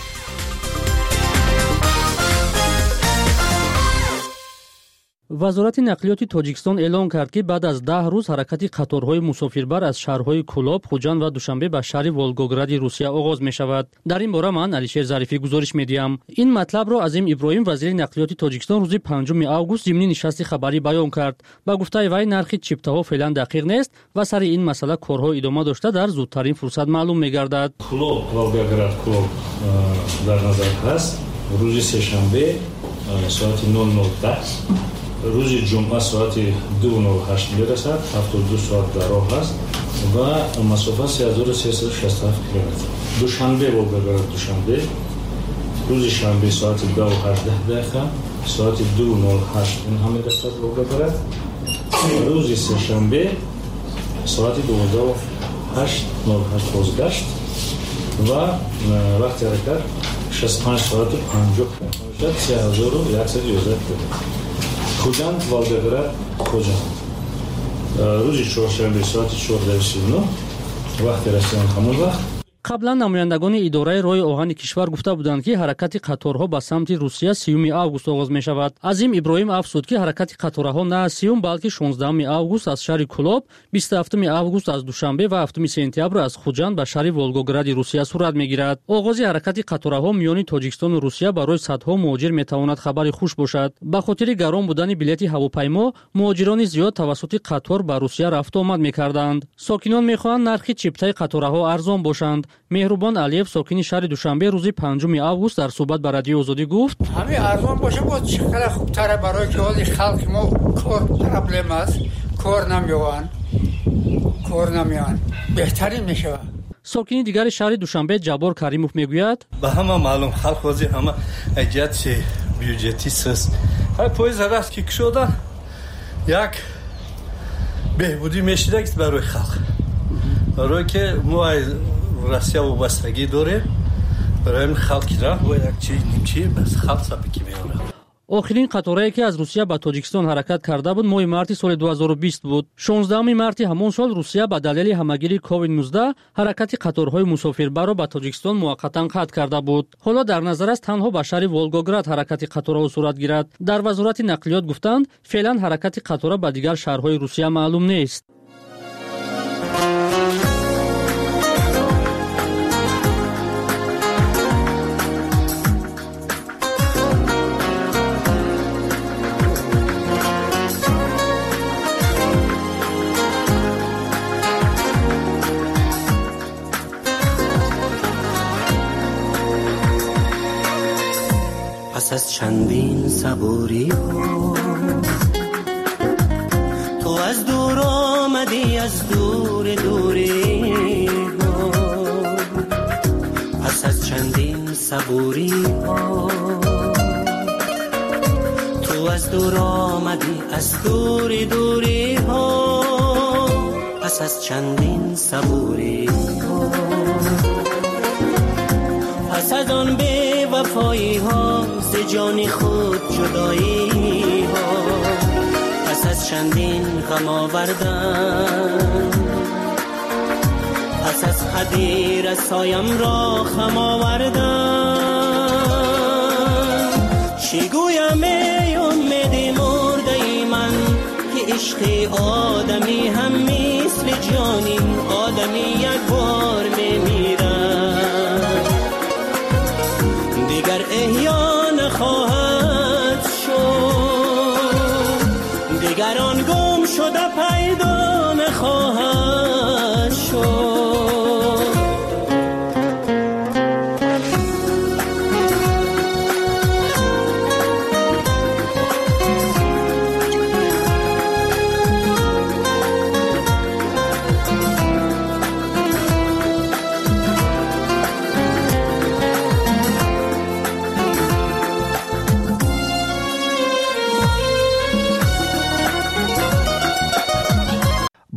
وزارت نقلیات تاجیکستان اعلام کرد که بعد از ده روز حرکت قطارهای مسافربر از شهرهای کولاب، خوجند و دوشنبه به شهر ولگوگراد روسیه آغاز می شود. در این باره من علیشیر ظریفی گزارش می دهم. این مطلب را عظیم ابراهیم وزیر نقلیات تاجیکستان روز پنجم آگوست ضمن نشست خبری بیان کرد. با گفته وی نرخ چیپته‌ها فعلا دقیق نیست و سر این مسئله کارها ادامه داشته در زودترین فرصت معلوم می گردد. کولاب ولگوگراد کولاب در نظر هست. روز سه‌شنبه ساعت نه و ده روز جمعه ساعت دو و هشت میرسد، هفتاد و دو ساعت در راه است و مسافت سه هزار و سیصد و شصت و هفت کیلومتر. دوشنبه ولگوگراد دوشنبه روز شنبه ساعت دو و هجده دقیقه ساعت دو و هشت این هم میرسد ولگوگراد. روز سه شنبه ساعت دوازده و هشت بازگشت و وقت حرکت شصت و پنج ساعت و پنجاه دقیقه سه هزار و صد و یازده کیلومتر. خوجند ولگوگراد خوجند روز چهارشنبه ساعت چهارده و سی و نه وقت رسیدن همون وقت. قبلا نمایندگان اداره راه آهن کشور گفته بودند که حرکت قطارها به سمت روسیه سیوم آگوست آغاز می شود. عظیم ابراهیم افزود که حرکت قطارها نه سیوم بلکه شانزدهم آگوست از شهر کولاب، بیست و هفتم آگوست از دوشنبه و هفتم سپتامبر از خوجند به شهر ولگوگراد روسیه صورت می گیرد. آغاز حرکت قطارها میان تاجیکستان و روسیه برای صدها مهاجر می تواند خبری خوش باشد. به خاطر گران بودن بلیط هواپیما، مهاجران زیاد توسط قطار به روسیه رفت و آمد می کردند. ساکنان می خواهند نرخ چیپتای قطارها ارزان باشند. مهربان علیف ساکن شهر دوشنبه روز پنجم آگوست در صحبت با رادیو آزادی گفت: همین ارزان باشه با چقدر خوبتره برای که حالی خلق ما کار پرابلم است، کار نمیوان کار نمیان بهترین میشه. ساکن دیگر شهر دوشنبه جبار کریموف میگوید: به همه معلوم خلق وزی همه ایجاد بیوجتی سست های پویز راست که شده یک بهبودی میشه برای خلق، برای که ما روسیه وابستگی داره، برای این خلقی را و یک چیز نیمچی بس خلق سبکی میاره. آخرین قطارهایی که از روسیه به تاجیکستان حرکت کرده بود ماه مارت سال دو هزار و بیست بود. شانزدهم مارت همان سال روسیه به دلیل همگیری کووید نوزده حرکت قطارهای مسافربر را به تاجیکستان موقتا قطع کرده بود. حالا در نظر است تنها به شهر ولگوگراد حرکت قطارها صورت گیرد. در وزارت نقلیات گفتند فعلا حرکت قطارها به دیگر شهرهای روسیه معلوم نیست. پس از چندین صبوری ها تو از دور آمدی، از دور دوری ها. پس از چندین صبوری ها تو از دور آمدی، از دور دوری ها. پس از چندین صبوری ها پس از آن بی وفایی ها ز جان خود جدایی ها. پس از چندین غم آوردن، پس از حدی رسایم را خم آوردن. چی گویم ای امید مرده ای من که عشق آدمی هم مثل جانی، آدمی یک بار میمیرد دیگر احیا نخواهد شد، دیگر آن گم شده پیدا نخواهد شد.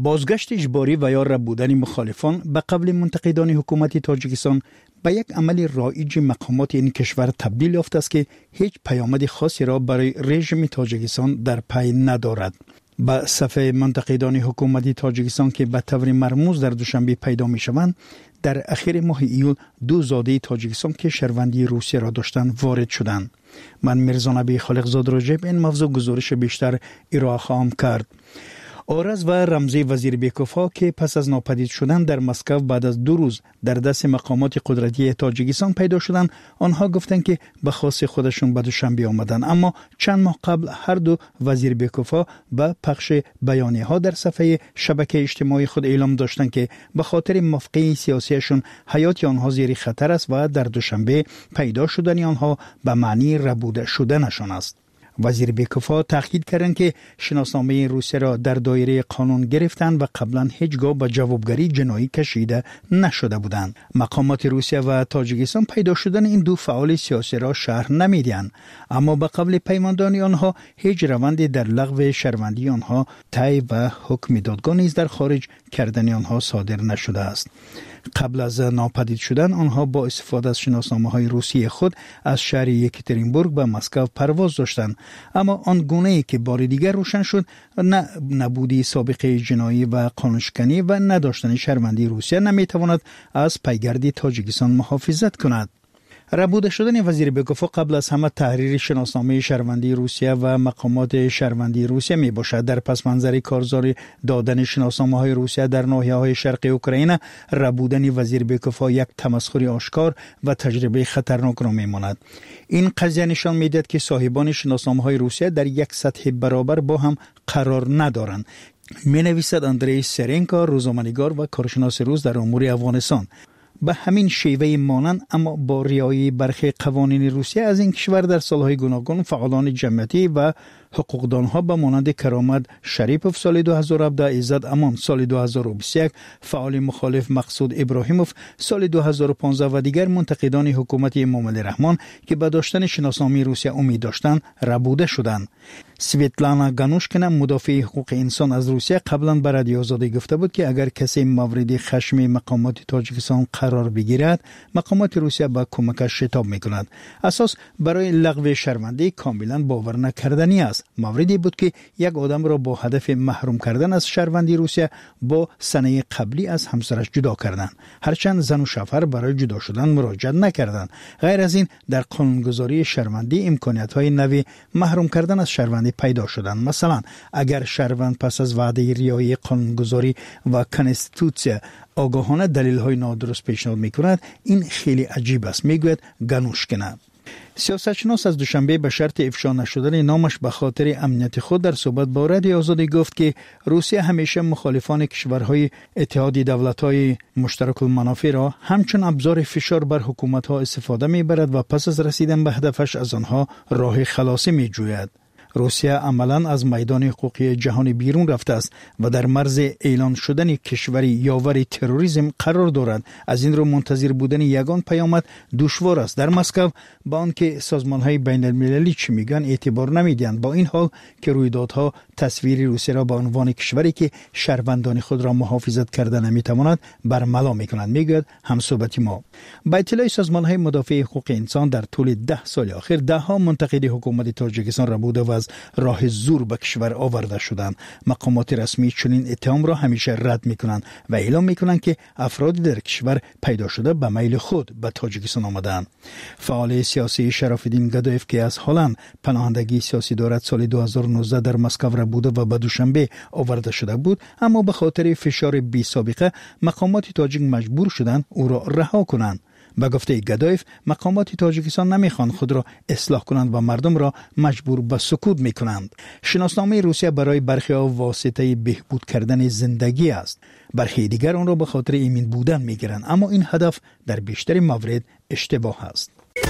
بازگشت اجباری و یا ربودن مخالفان به قبل منتقدان حکومت تاجیکستان به یک عمل رایج مقامات این کشور تبدیل یافته است که هیچ پیامد خاصی را برای رژیم تاجیکستان در پی ندارد. به صفحه منتقدان حکومت تاجیکستان که به طور مرموز در دوشنبه پیدا می شوند، در اخیر ماه ایول دو زاده تاجیکستان که شهروندی روسیه را داشتند وارد شدند. من میرزا نبی خالقزاد راجع به این موضوع گزارش بیشتر ارائه خواهم کرد. آرز و رمزی وزیر بیکوفا که پس از ناپدید شدن در مسکو بعد از دو روز در دست مقامات قدرتی تاجیکستان پیدا شدند، آنها گفتند که به خواست خودشون به دوشنبه آمدند، اما چند ماه قبل هر دو وزیر بیکوفا به پخش بیانیه ها در صفحه شبکه اجتماعی خود اعلام داشتند که به خاطر موقعیت سیاسیشون حیات آنها زیر خطر است و در دوشنبه پیدا شدن آنها به معنی ربوده شدنشان است. وزیر بیکوفا تاکید کردند که شناسنامه روسیه را در دایره قانون گرفتند و قبلا هیچگاه به جوابگری جنایی کشیده نشده بودند. مقامات روسیه و تاجیکستان پیدا شدن این دو فعال سیاسی را شرح نمیدهند، اما به قبل پیماندانی آنها هیچ روندی در لغو شهروندی آنها طی و حکم دادگاه نیز در خارج کردن آنها صادر نشده است. قبل از ناپدید شدن آنها با استفاده از شناسنامه‌های روسی خود از شهر یکاترینبورگ به مسکو پرواز داشتند، اما آن گونه‌ای که بار دیگر روشن شد نه نبودی سابقه جنایی و قانونشکنی و نداشتن شهروندی روسیه نمیتواند از پیگرد تاجیکستان محافظت کند. ربوده شدن وزیر بیکوفا قبل از همه تحریر شناسنامه شهروندی روسیه و مقامات شهروندی روسیه می باشد. در پس منظر کارزار دادن شناسنامه های روسیه در ناحیه های شرقی اوکراین، ربودن وزیر بیکوفا یک تمسخر آشکار و تجربه خطرناک را می ماند. این قضیه نشان می دهد که صاحبان شناسنامه های روسیه در یک سطح برابر با هم قرار ندارند. می نویسد اندری سرنکا، روزنامه‌نگار و کارشناس روس در امور افغانستان. به همین شیوه مانند اما با رعایت برخی قوانین روسیه از این کشور در سالهای گوناگون فعالان جمعیتی و حقوقدانها به مانند کرامت شریپوف سال دو هزار و هفده، عزت امان سال دو هزار و بیست و یک، فعال مخالف مقصود ابراهیموف سال دو هزار و پانزده و دیگر منتقدان حکومت امام علی رحمان که به داشتن شناسنامه روسیه امید داشتند ربوده شدند. سویتلانا گانوشکینا، مدافع حقوق انسان از روسیه، قبلا به رادیو آزادی گفته بود که اگر کسی مورد خشم مقامات تاجیکستان قرار بگیرد، مقامات روسیه با کمکش شتاب میکند. اساس برای لغو شرمندگی کاملا باور نکردنی است. موردی بود که یک آدم را با هدف محروم کردن از شهروندی روسیه با سنه قبلی از همسرش جدا کردند، هرچند زن و شوهر برای جدا شدن مراجعه نکردند. غیر از این در قانونگذاری شهروندی امکانیت‌های نوی محروم کردن از شهروندی پیدا شدند. مثلا اگر شهروند پس از وعده رعایت قانونگذاری و کنستیتوسیون آگاهانه دلیل‌های نادرست پیشنهاد می‌کند، این خیلی عجیب است، میگوید گانوشکینا. سیاستشناس از دوشنبه به شرط افشا نشدن نامش به خاطر امنیت خود در صحبت با رادیو آزادی گفت که روسیه همیشه مخالفان کشورهای اتحاد دولت‌های مشترک المنافع را همچون ابزار فشار بر حکومت‌ها استفاده می‌برد و پس از رسیدن به هدفش از آنها راه خلاصی می‌جوید. روسیه عملاً از میدان حقوقی جهانی بیرون رفته است و در مرز اعلان شدن کشوری یاور تروریسم قرار دارد. از این رو منتظر بودن یگان پیامد دشوار است. در مسکو با آنکه سازمان‌های بین‌المللی چی میگن اعتبار نمیدهند، با این حال که رویدادها تصویر روسیه را به عنوان کشوری که شهروندان خود را محافظت کرده نمیتواند برملا میکنند، میگوید همصحبت ما. با اطلاع سازمان‌های مدافع حقوق انسان در طول ده سال اخیر ده ها منتقد حکومت تاجیکستان را بوده و از راه زور به کشور آورده شدند. مقامات رسمی چنین اتهام را همیشه رد میکنند و اعلام میکنند که افرادی در کشور پیدا شده به میل خود به تاجیکستان آمدند. فعال سیاسی شراف‌الدین گدایف که از هلند پناهندگی سیاسی دارد، سال دو هزار و نوزده در مسکو را بوده و به دوشنبه آورده شده بود، اما به خاطر فشار بی سابقه مقامات تاجیک مجبور شدند او را رها کنند. به گفته گدایف، مقامات تاجیکستان نمیخوان خود را اصلاح کنند و مردم را مجبور به سکوت میکنند. شناسنامه روسیه برای برخی ها واسطه بهبود کردن زندگی است، برخی دیگر آن را به خاطر ایمن بودن میگیرند، اما این هدف در بیشتر موارد اشتباه است.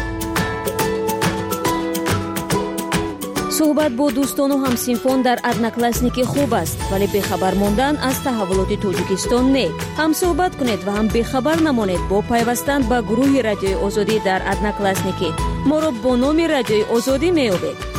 صحبت با دوستان و همسینفان در ادناکلاسنیکی خوب است، ولی بخبر ماندن از تحولات تاجیکستان نه. هم صحبت کنید و هم بخبر نمانید با پیوستن به گروه رادیوی آزادی در ادناکلاسنیکی. ما را با نام رادیوی آزادی میابید.